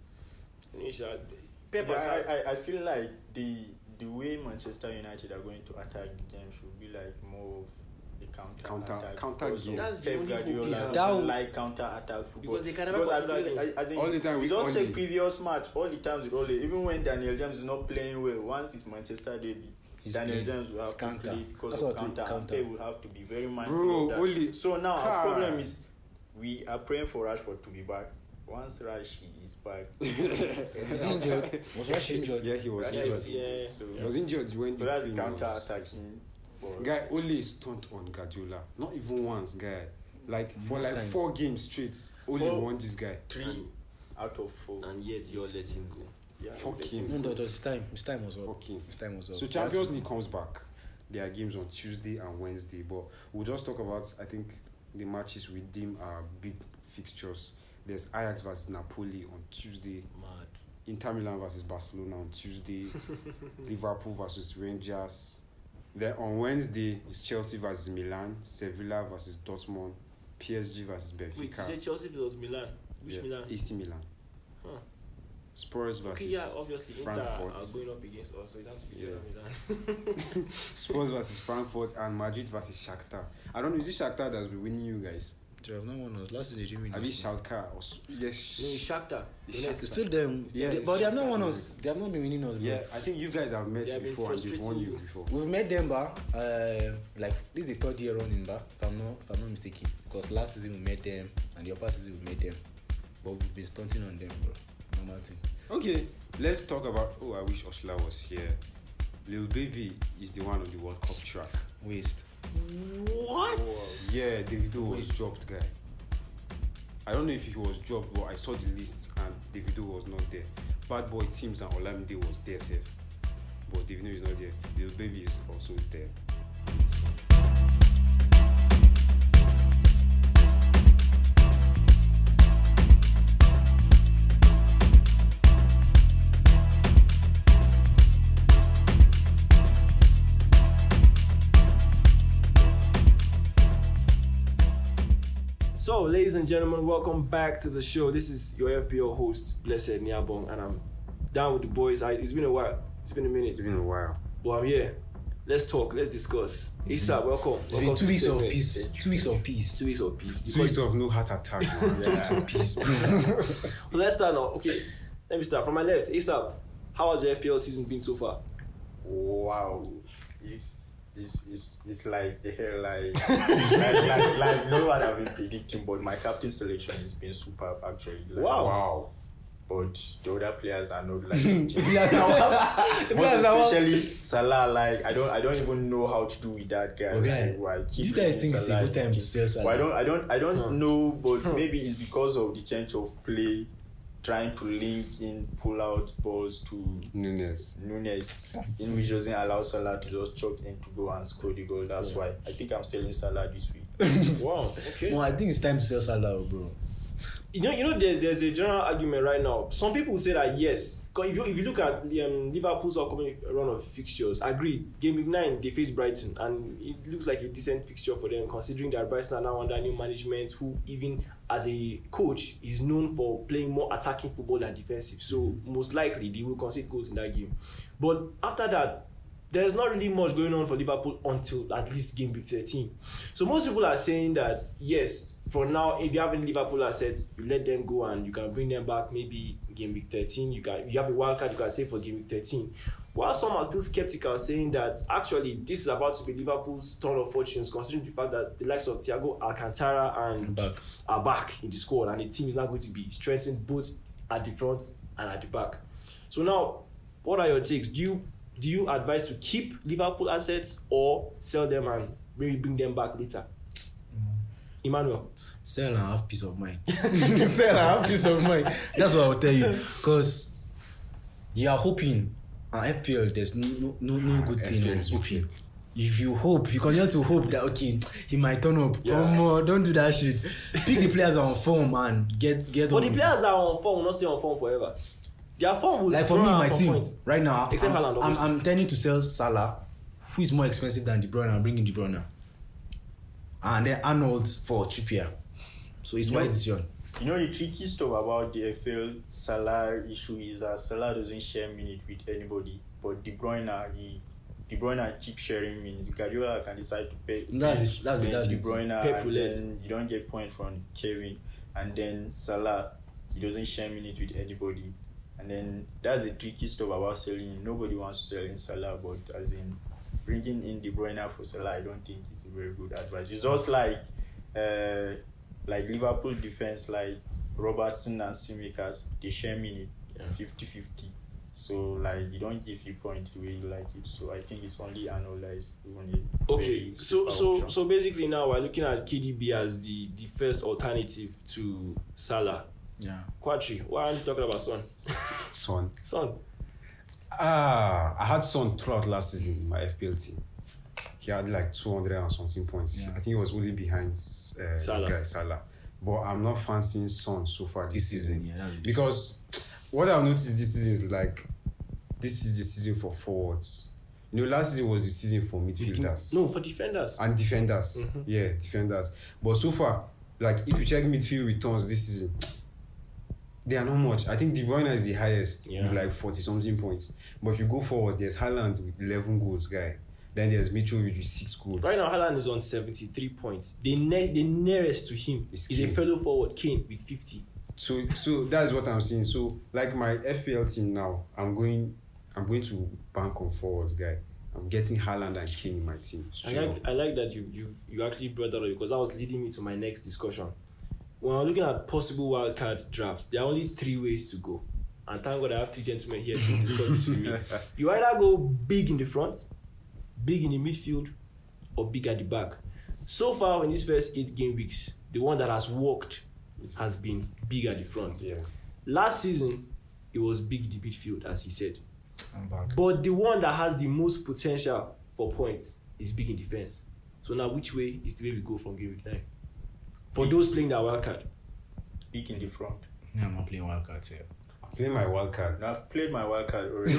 Pep Yeah, has- I, I, I feel like the the way Manchester United are going to attack the game should be like more of a counter Counter- attack. counter Because game. That's the Pep only hope they Guardiola have. doesn't That- like counter attack football Because they can never Because I control feel that like- as in, All the time we with just Ole. take previous match all the times with Ole. Even when Daniel James is not playing well, once it's Manchester derby, He's Daniel playing. James will have It's to counter. play because That's of what I think, counter, and counter. Pep will have to be very mindful Bro, of that. Ole, So now God. our problem is we are praying for Rashford to be back. Once Rash is back, He's injured. Was Rash injured? Yeah, he was Rash injured. is yeah. So, He was injured when so the that's Queen counter was- attacking. Guy, Ole is stunned on Guardiola. Not even once, guy. Like for Most like times. four games straight, Ole Four. won this guy. Three out of four. and yet you're letting him go. Yeah, Fuck okay. him. No, no, it was his time. His time was up. Fuck him. His time was up. So Champions League comes back. There are games on Tuesday and Wednesday, but we'll just talk about I think the matches we deem are big fixtures. There's Ajax versus Napoli on Tuesday, Mad. Inter Milan versus Barcelona on Tuesday, Liverpool versus Rangers. Then on Wednesday is Chelsea versus Milan, Sevilla versus Dortmund, P S G versus Wait, you Benfica. said Chelsea versus Milan. Which Yeah, Milan? A C Milan. Huh. Spurs versus Okay, yeah, obviously Inter are Frankfurt. going up against us, so it has to be Yeah. Milan. Spurs versus Frankfurt and Madrid versus Shakhtar. I don't know, is it Shakhtar that's been winning you guys? They have not won us. Last season they didn't win. Have you us. Schalke or s- yes? No, it's Shakhtar. It's The next- It's still them. Yeah, They- it's but they have not Shakhtar. won us. They have not been winning us. Bro. Yeah, I think you guys have met They have been before and they've won you frustrating before. We've met them, but uh, like this is the third year running, but if I'm not, if I'm not mistaken, because last season we met them and the upper season we met them, but we've been stunting on them, bro. Normal thing. Okay, let's talk about. Oh, I wish Oshla was here. Lil Baby is the one on the World Cup track. Waste. What? Yeah, Davido was Wait. dropped, guy. I don't know if he was dropped, but I saw the list and Davido was not there. Bad Boy Teams and Olamide was there, safe. But Davido is not there. Lil Baby is also there. So, ladies and gentlemen, welcome back to the show. This is your F P L host, Blessed Nyabong, and I'm down with the boys. I, it's been a while. It's been a minute, It's been a while. but I'm here. Let's talk. Let's discuss. Issa, welcome. It's welcome been two to weeks the of segment. peace. Two weeks of peace. Two weeks of peace. Two weeks of no heart attack, man. Two weeks of peace. Well, let's start now. Okay, let me start from my left. Issa, how has your F P L season been so far? Wow, it's it's it's, it's like the hell, like like, like like no one have been predicting, but my captain selection has been superb actually. Like, Wow. Wow. But the other players are not like Players now- most players now- especially Salah. Like I don't I don't even know how to do with that guy. Okay. Like, why I keep Do you guys using think it's a Salah, good time to keep- sell Salah? Well, I don't I don't I don't Huh. know, but maybe it's because of the change of play trying to link in pull out balls to Nunes. Nunes, in which doesn't allow Salah to just chuck in to go and score the goal. That's yeah. why I think I'm selling Salah this week. Wow. Okay. Well, I think it's time to sell Salah, bro. You know, you know, there's there's a general argument right now. Some people say that yes, because if you if you look at um, Liverpool's upcoming run of fixtures, agreed. Game week nine they face Brighton, and it looks like a decent fixture for them, considering that Brighton are now under new management, who even as a coach is known for playing more attacking football than defensive. So most likely they will concede goals in that game. But after that, there's not really much going on for Liverpool until at least game week thirteen. So most people are saying that yes, for now, if you have any Liverpool assets, you let them go and you can bring them back maybe game week thirteen. You can, if you have a wild card, you can save for game week thirteen. While some are still skeptical, saying that actually this is about to be Liverpool's turn of fortunes, considering the fact that the likes of Thiago Alcantara and Back. are back in the squad, and the team is now going to be strengthened both at the front and at the back. So now, what are your takes? Do you do you advise to keep Liverpool assets or sell them and maybe bring them back later? Mm. Emmanuel? Sell and have peace of mind. Sell and have peace of mind. That's what I'll tell you. Because you are hoping, and F P L, there's no no, no good thing in hoping. If you hope, you continue to hope that, okay, he might turn up. Yeah. Come on, don't do that shit. Pick the players on form and get, get but on. But the players that are on form will not stay on form forever. Their form will like for me, my team point. right now, Except I'm, Haaland, I'm, I'm tending to sell Salah, who is more expensive than De Bruyne, and bringing De Bruyne, and then Arnold for Trippier. So it's my decision. You know, the tricky stuff about the F P L Salah issue is that Salah doesn't share minutes with anybody, but De Bruyne, he De Bruyne keeps sharing minutes. Guardiola can decide to pay. That's it. That's it. That's De it. Bruyne, Pep and roulette. then you don't get point from Kevin, and then Salah, he doesn't share minutes with anybody. And then that's the tricky stuff about selling. Nobody wants to sell in Salah, but as in bringing in De Bruyne for Salah, I don't think it's a very good advice. It's just like uh, like Liverpool defense, like Robertson and Tsimikas, they share minute fifty-fifty. So like you don't give your point the way you like it. So I think it's only analyzed. Okay, so so option. so basically now we're looking at K D B as the, the first alternative to Salah. Yeah. Quatri, why aren't you talking about Son? Son. Son. Ah, I had Son throughout last season in my F P L team. He had like two hundred and something points. Yeah. I think he was only behind uh, this guy, Salah. But I'm not fancying Son so far this, this season. season. Yeah, that's because what I've noticed this season is like, this is the season for forwards. You know, last season was the season for midfielders. No, for defenders. And defenders. Mm-hmm. Yeah, defenders. But so far, like if you check midfield returns this season, they are not much. I think De Bruyne is the highest yeah. with like forty something points. But if you go forward, there's Haaland with eleven goals, guy. Then there's Mitrovic with six goals. Right now, Haaland is on seventy-three points. The ne- the nearest to him is a fellow forward, Kane, with fifty. So, so that's what I'm saying. So, like my F P L team now, I'm going, I'm going to bank on forwards, guy. I'm getting Haaland and Kane in my team. I like, I like that you you you actually brought that up because that was leading me to my next discussion. When I'm looking at possible wildcard drafts, there are only three ways to go. And thank God I have three gentlemen here to discuss this with me. You either go big in the front, big in the midfield, or big at the back. So far, in these first eight game weeks, the one that has worked has been big at the front. Yeah. Last season, it was big in the midfield, as he said. I'm back. But the one that has the most potential for points is big in defense. So now, which way is the way we go from game week nine? For those playing that wild card. Big in the front. Yeah, I'm not playing wild cards here. I'm playing my wild card. No, I've played my wild card already.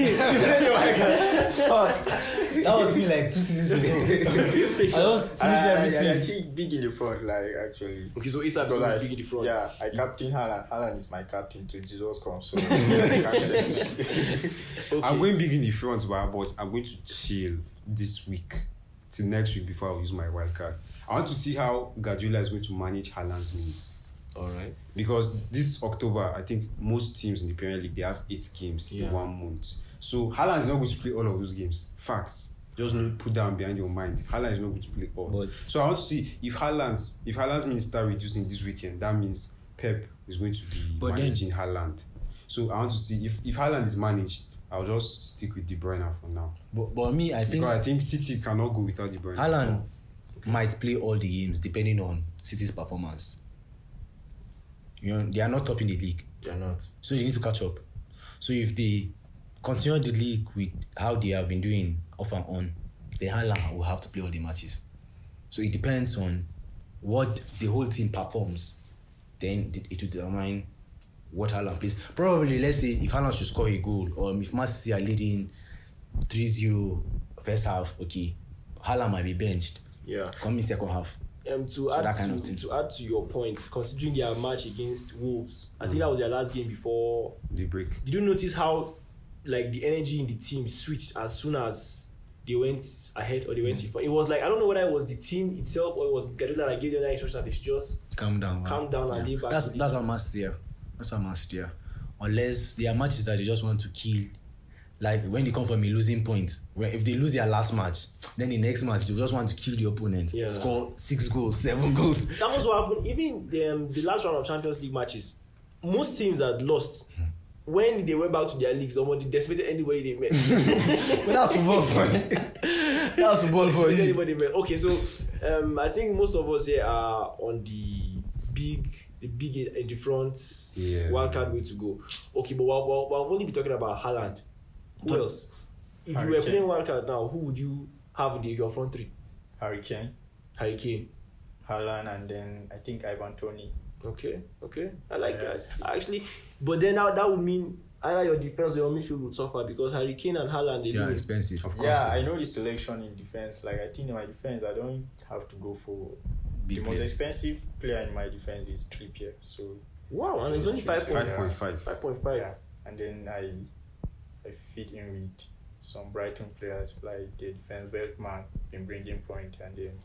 Fuck. That was me like two seasons ago. I just finished I, everything. I, I think big in the front, like actually. Okay, so Issa becomes like, big in the front. Yeah, I captain Haaland. Haaland is my captain till Jesus comes. So Okay. I'm going big in the front, but but I'm going to chill this week till next week before I use my wild card. I want to see how Guardiola is going to manage Haaland's minutes. All right. Because this October, I think most teams in the Premier League, they have eight games Yeah. in one month. So Haaland is not going to play all of those games. Facts. Just put down behind your mind. Haaland is not going to play all. But- so I want to see if Haaland's if Haaland's minutes start reducing this weekend, that means Pep is going to be But then- managing Haaland. So I want to see if, if Haaland is managed, I'll just stick with De Bruyne for now. But, but me, I think Because I think City cannot go without De Bruyne. Haaland might play all the games depending on City's performance. You know, they are not top in the league. They are not. So they need to catch up. So if they continue the league with how they have been doing off and on, the Haaland will have to play all the matches. So it depends on what the whole team performs. Then it will determine what Haaland plays. Probably, let's say, if Haaland should score a goal, or if Man City are leading three zero first half, okay, Haaland might be benched. Yeah. Coming second half. Um, to So add that kind to, of thing. to add to your point, considering their match against Wolves, I think that was their last game before. The break. Did you notice how, like, the energy in the team switched as soon as they went ahead or they went in front? It was like, I don't know whether it was the team itself or it was Guardiola that gave them that instruction that they should just Calm down. man. calm down and lay back. That's to the that's team. our must here. That's our must here. Unless there are matches that they just want to kill. Like when they come from a losing point, where if they lose their last match, then the next match they just want to kill the opponent. Yeah. Score six goals, seven goals. That was what happened. Even the, um, the last round of Champions League matches, most teams that lost, when they went back to their leagues, somebody decimated anybody they met. But that's football for you. That's football for Decimated you. anybody they met. Okay, so um, I think most of us here are on the big, the big in the front Yeah. wildcard way to go. Okay, but we'll, we'll, we'll only be talking about Haaland. Who But- else? If you Harry were Kane. playing wildcard now, who would you have in the, your front three? Harry Kane, Harry Kane. Haaland, and then I think Ivan Toney. Okay, okay. I like Yeah. that. Actually, but then now that would mean either your defense or your midfield would suffer because Harry Kane and Haaland, they They are do. expensive. Of course. Yeah, I know the selection in defense. Like I think in my defense, I don't have to go for Big the most players. expensive player in my defense is Trippier. So Wow, and it's only five Five point point five. five point five. yeah, and then I I fit in with some Brighton players like the defense Veltman been bringing point, and then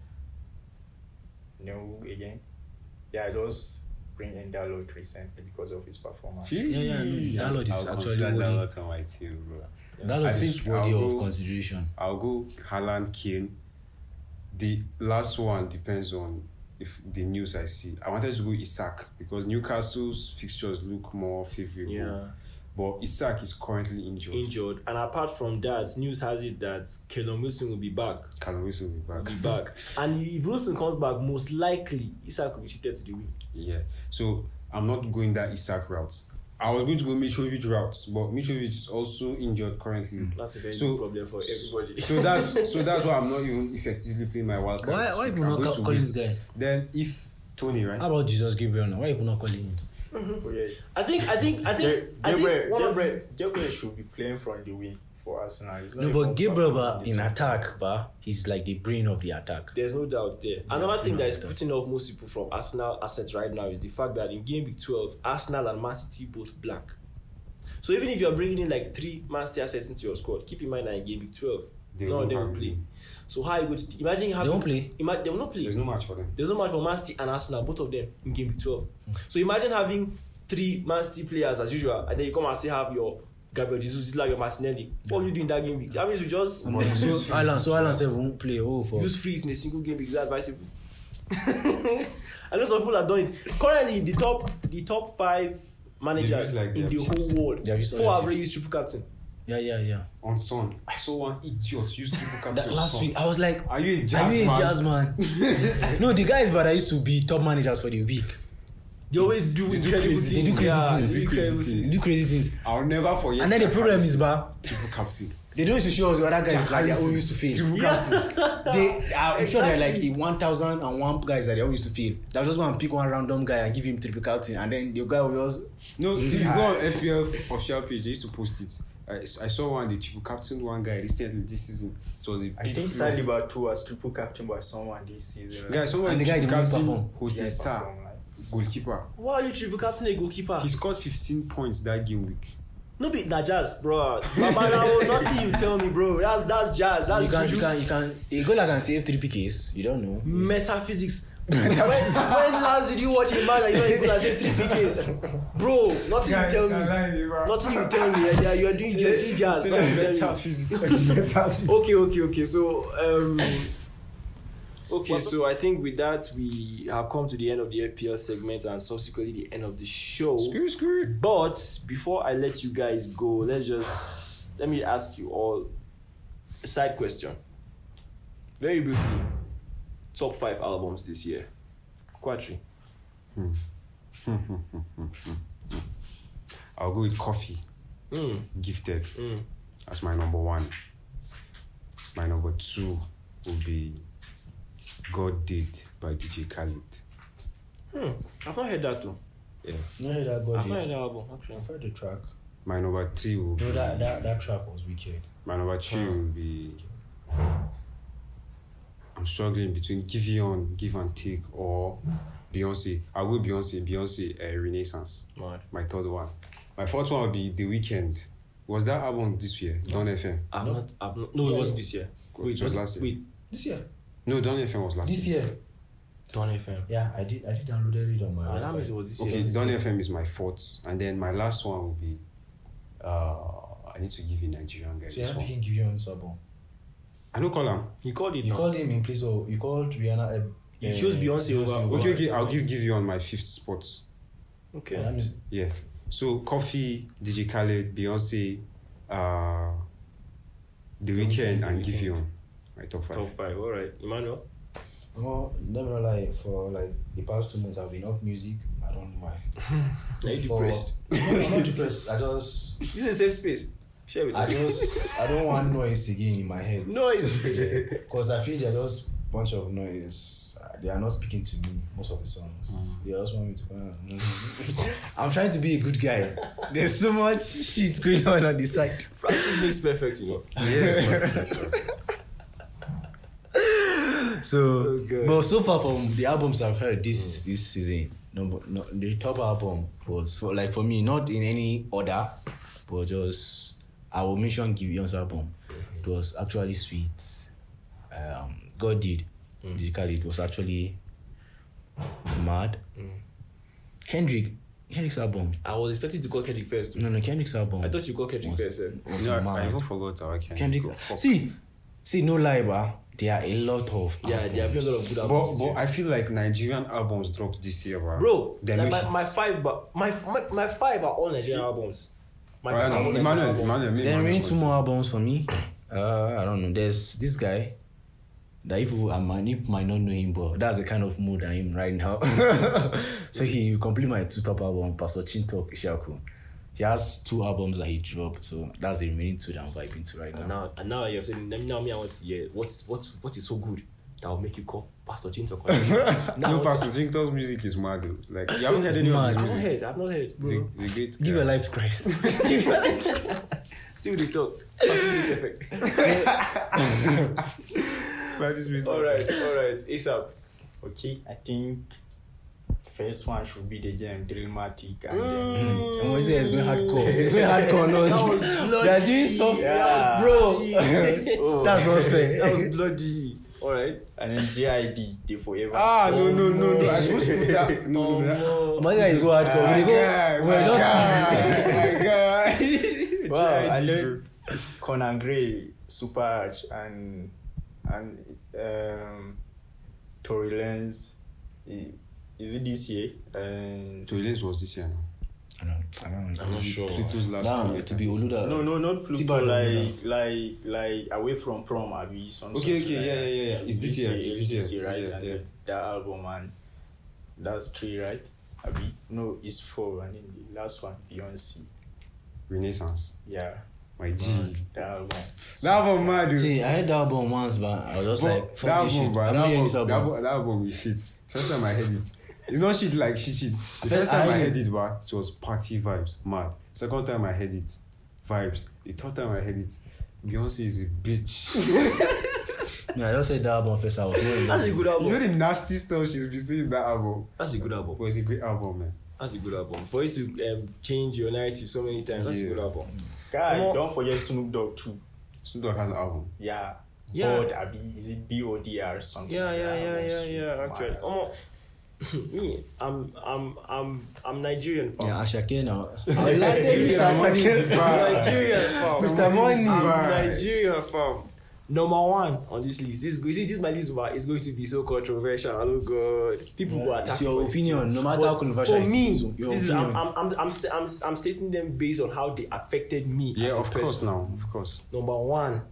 no again. Yeah, I just bring in Dalot recently because of his performance. Yeah, yeah, no, Dalot is I'll actually consider worthy. Dalot on my team, bro. Dalot I is think worthy I'll of go- consideration. I'll go Haaland, Kane. The last one depends on if the news I see. I wanted to go Isak because Newcastle's fixtures look more favorable. Yeah, But Isak is currently injured. injured. And apart from that, news has it that Callum Wilson will be back. Callum Wilson will be back. Will be back. And if Wilson comes back, most likely Isak will be cheated to the win. Yeah. So I'm not going that Isak route. I was going to go Mitrovic route, but Mitrovic is also injured currently. That's a very So- big problem for everybody. So that's so that's why I'm not even effectively playing my wild Why- cards. why I'm people not going ca- to calling wait. this guy? Then if Tony, right? How about Jesus Gabriel now? Why are people not calling him? Oh, yeah. I think, I think, I think, I Gabriel, think one of Gabriel, Gabriel should be playing from the wing for Arsenal. He's not No, a but ball Gabriel player but from in the attack, but he's like the brain of the attack. There's no doubt there. Another thing no that is doubt. putting off most people from Arsenal assets right now is the fact that in game week twelve, Arsenal and Man City both blank. So even if you're bringing in like three Man City assets into your squad, keep in mind that in game week twelve, They none of won't them will have- play. So how are you going to imagine having, They won't play. Ima- they will not play. There's no match for them. There's no match for Man City and Arsenal, both of them in game week twelve. So imagine having three Man City players as usual, and then you come and still have your Gabriel Jesus, like your Martinelli. What will you do in that game week? That means you just So Alan, so Alan said won't play. Oh, for use freeze in a single game because that's advisable. I know some people have done it. Currently, the top, the top five managers use, like, in their the chips. whole world, They have used four other have already chips. used triple captain. yeah, yeah, yeah. On Son, I saw one idiot use triple captain. That on last Son. week, I was like, Are you a are jazz you a man? jazz man? No, the guys, but I used to be top managers for the week. They always do They do incredible crazy- things. they do crazy yeah, things. they do They do crazy incredible things. They do crazy things. I'll never forget. And then the Jack problem is, Harrison. ba, triple captain. they don't used to show us the other guys Jack that they all Harrison. used to fail. Triple captain. They, I'm sure there are like Exactly. a one thousand one guys that they all used to fail. They'll just want to pick one random guy and give him triple captain, and then the guy will just. No, if you go on F P L official page, they used to post it. I, I saw one, the triple captain one guy recently this season. It was a I big think flop. Saliba too was triple captain by someone this season. Guys, someone And the guy triple didn't captain perform. Jose Yeah, Sa, perform, like. goalkeeper. Why are you triple captain a goalkeeper? He scored fifteen points that game week. No be na jazz, bro. Babalawo, nothing you tell me, bro. That's that's jazz. That's You can, you juju. can, you can. A goaler can save three P Ks. You don't know. Metaphysics. when, when last did you watch a man that you know able to say three P Ks? Bro, nothing you tell me. Nothing you tell me. Yeah, you are doing you are doing jazz. Nothing you tell me. Okay, okay, okay. So, um, okay, so I think with that we have come to the end of the F P L segment and subsequently the end of the show. Screw, screw. But before I let you guys go, let's just let me ask you all a side question. Very briefly, top five albums this year. Quatri. Hmm. I'll go with Coffee. Mm. Gifted. Mm. That's my number one. My number two will be God Did by D J Khaled. Hmm. I've not heard that too. Yeah. No, that God I've not did. heard that album actually. I've heard the track. My number three will be No, that that that track was wicked. my number three will be I'm struggling between Giveon, Give and Take, or Beyonce. I'll go Beyonce, Beyonce uh, Renaissance. Mad. My third one. My fourth one will be The Weeknd. Was that album this year? Don F M. I've No. not. I've not. No, Yeah, it wasn't yeah. this year. It Wait, was last year. Wait, This year. No, Don F M was last This year. year. Don F M. Yeah, I did. I did downloaded it on my. Ah, that Wi-Fi. means it was this Okay, year. Don F M is my fourth. And then my last one will be uh I need to give a Nigerian guy So you're this not one. picking Giveon album. I know call him. You called it. You now. called him in place of you called Rihanna. Uh, You uh, chose Beyonce over- Okay, okay, I'll give give you on my fifth spot. Okay. That means- Yeah. So Coffee, D J Khaled, Beyonce, uh The The Weeknd, Weeknd, and The Weeknd. Giveon. My top five. Top five. All right, Emmanuel. No, let me know, like for like the past two months I've been off music. I don't know why. Are you But- depressed? no, I'm not depressed. I just This is a safe space. Share with I us. just I don't want noise again in my head. Noise. Because I feel they're just bunch of noise. Uh, They are not speaking to me most of the songs. They just want me to. Uh, I'm trying to be a good guy. There's so much shit going on on the side. Practice makes perfect, you know. Yeah. So, Okay. but so far from the albums I've heard this this season, no, but no, the top album was for like for me not in any order, but just I will mention Giveon's album. It was actually sweet. Um, God Did, musically it was actually mad. Kendrick, Kendrick's album. I was expecting to call Kendrick first. No, no, Kendrick's album. I thought you called Kendrick was- first. Eh? was You know, I, mad. I even forgot how I can. Kendrick. Go, fuck. See, see, no lie, but there are a lot of Yeah, there have been a lot of good albums. But, this but year. I feel like Nigerian albums dropped this year, bro. Bro, They're like no my, hits. my five, but my, my my five are all Nigerian albums. My Right, five are all no, Nigerian Emmanuel, albums. Emmanuel, me, Then Emmanuel really two was- more albums for me. Uh, I don't know. There's this guy that if you, I might, you might not know him, but that's the kind of mood I'm in right now. So he complete my two top album, Pastor Chintok Ishaku. He has two albums that he dropped, so that's the remaining two that I'm vibing to right And now. now, and now you're saying, now me, I want to hear what's what's what is so good that will make you call Pastor Chintok. No, Pastor Jington's music is mad, though. Like, you haven't heard It's any of mad. his I've not music. heard. I've not heard. He's Bro. a, he's a great Give guy. your life to Christ. See what they talk. Practice makes perfect. All right, all right. ASAP. Okay, I think first one should be the game Drillmatic and Mm. then And when he says it's going hardcore, it's going hardcore. No, they're doing soft, Yeah. bro. Oh. That's not fair. That was bloody. All right. and then J I D the Forever. Ah, no, Star. no, no, no. I'm supposed to put that. No, no, that. My guy is go hardcore. We guy, go. We're my just. guy, my guy. Wow, J I and D, then Conan Gray, Super Arch, and and um, Tory Lanez. I- Is it this year? And Tory Lanez was this year now. I don't, I don't, I'm not sure. Pluto's last Nah, comeback. to be Oluda. no, no, not Pluto. Tiba Like, like, like away from prom, Abi. Some Okay, something okay, like yeah, that. yeah, yeah, yeah. It's this year, it's It's this this year, year, it's right? this And year, then that album, and that's three, right? Abi, no, it's four, and then the last one, Beyonce. Renaissance. Yeah, My G. that album. That album mad, dude. See, I heard the album once, but I was just But like, that fuck this album, shit. bro, I'm that not hearing album, this that album. album, that album is shit. First time I heard it, it's not shit like shit shit. The First first time I I heard heard it, bro, it was party vibes, mad. Second time I heard it, vibes. The third time I heard it, Beyonce is a bitch. No, I just said that album first. I was not in That's a that. good You album. know the nasty stuff she's been saying in that album. That's a good album. But it's a great album, man. That's a good album. For you to um, change your narrative so many times, that's Yeah. a good album. Guy, Omo. don't forget Snoop Dogg too. Snoop Dogg has an album. Yeah. Yeah. Bod, Abi, is it B O D R something? Yeah, like yeah, that? yeah, Album yeah, super yeah. mad Actually, as Omo, me, I'm, I'm, I'm, I'm Nigerian. Fam. Yeah, Ashake now. I like Mister Money. I'm Nigerian, fam. Mister Money. I'm Vibe. Nigerian, fam. Number one on this list. This, you see, this my list but it's going to be so controversial. Oh God, people who are It's your opinion, no matter how controversial For it me, is, your this is, I'm, opinion. I'm, I'm, I'm, I'm, I'm stating them based on how they affected me. Yeah, as a of course person. now, of course. Number one,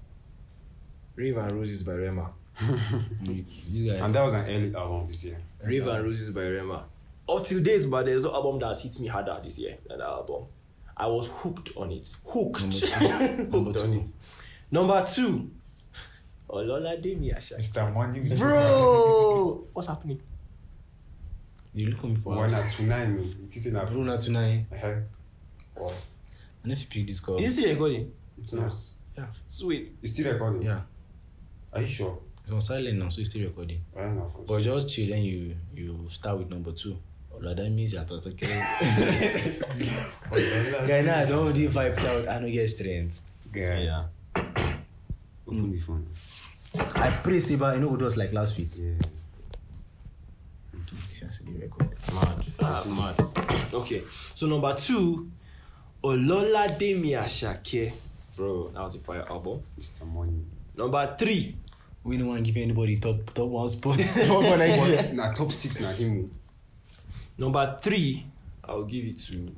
Rave and Roses by Rema. This guy. And that was an early album this year. Rave and Roses by Rema. up till date, but there's no album that hits me harder this year than that album. I was hooked on it. Hooked. hooked on it. Number two. Ololade Miasha. Mister Money. Bro, what's happening? You looking for One us? at two nine. It is in a Bruno tonight. Uh-huh. Oh. And if you pick this call, Is it still recording? It's not. yeah, Sweet. It's still recording. yeah, Are you sure? it's on silent now, so it's still recording. I don't know. But just chill, then you you start with number two. Oh, that means you're talking. Guy, now I don't do vibe out. I don't get strength. Guy. Yeah. Open the phone. I pray, Siba. You know what it was like last week. Yeah. Since the record. Mad. Ah, mad. Okay. So number two, Ololade Miashake. Bro, that was a fire album. Mister Money. Number three. We don't want to give anybody top top one spot. top one Nigeria. Nah, top six na him. Number three, I'll give it to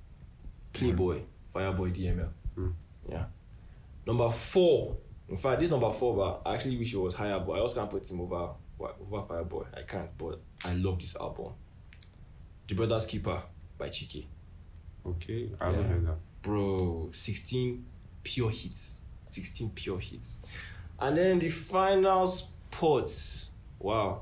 Playboy, Fireboy D M L. Mm. Yeah. Number four. In fact, this number four, but I actually wish it was higher, but I also can't put him over over Fireboy. I can't, but I love this album. The Brothers Keeper by Chike. Okay, I haven't Yeah. heard that. Bro, sixteen pure hits. sixteen pure hits. And then the final spot. Wow.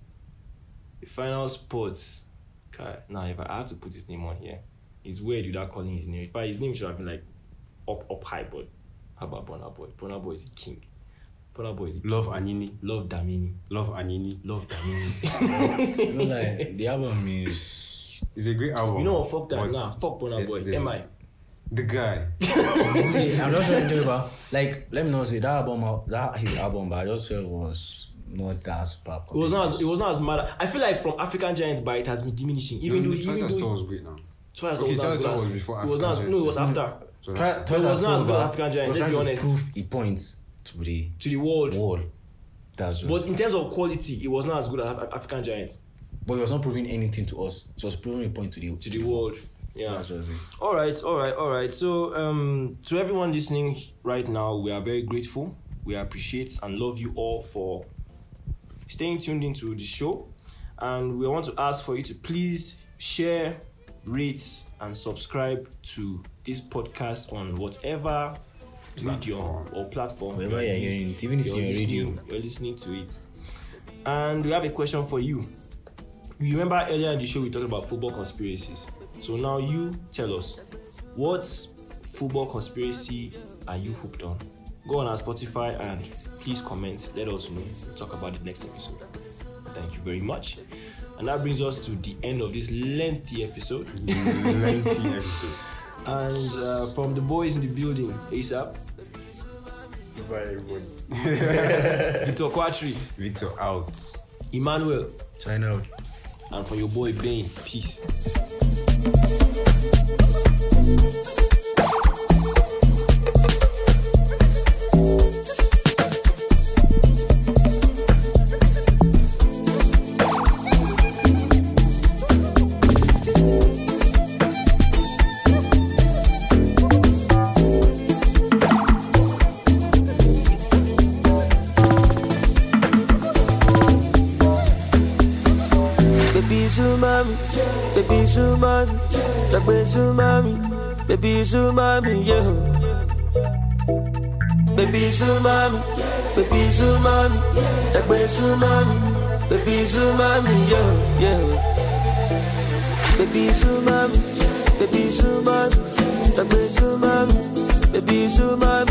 The final spot. Okay, now if I have to put his name on here, it's weird without calling his name. In fact, his name should have been like up up high, but how about Burna Boy? Burna Boy is the king. Burna Boy is the Love king. Anini. Love Damini. Love Anini. Love Damini. You know, like the album is. It's a great album. You know what? Fuck that. but Nah, fuck Burna there- Boy. there's- Am I? The guy. See, I'm not sure to tell you about. Like, let me know. Say that album, that his album, but I just felt was not that super. It was not as, it was not as mad. I feel like from African Giants, but it has been diminishing. Even though Twice even as though Tall was great now. Twice Okay, was not Twice as as good Tall as- was before it was not. African No, it was Giants. after. So Try, that- twice It was as not tall, as good as but African Giant, he was let's be trying honest. to prove he points to the To the world. wall. That's just. But in terms of quality, it was not as good as Af- African Giant. But he was not proving anything to us. It was proving a point to the To the world. Yeah. That's just it. All right, all right, all right. So, um, to everyone listening right now, we are very grateful. We appreciate and love you all for staying tuned into the show. And we want to ask for you to please share, rate, and subscribe to this podcast on whatever medium or platform Wherever you're hearing it, even if you're you're on radio. listening, you're listening to it. And we have a question for you. You remember earlier in the show we talked about football conspiracies. So now you tell us, what football conspiracy are you hooked on? Go on our Spotify and please comment. Let us know. We'll talk about it next episode. Thank you very much. And that brings us to the end of this lengthy episode. lengthy episode. And uh, from the boys in the building, ASAP, Goodbye, everybody. Victor Quatri, Victor out. Emmanuel, Sign out. and for your boy Bane. Peace. Baby Zumami, baby Zumami, Dagbe Zumami, baby Zumami, yeah. Baby Zumami, baby Zumami, Dagbe Zumami, baby Zumami, yeah, yeah. Baby Zumami, baby Zumami, Dagbe Zumami, baby Zumami.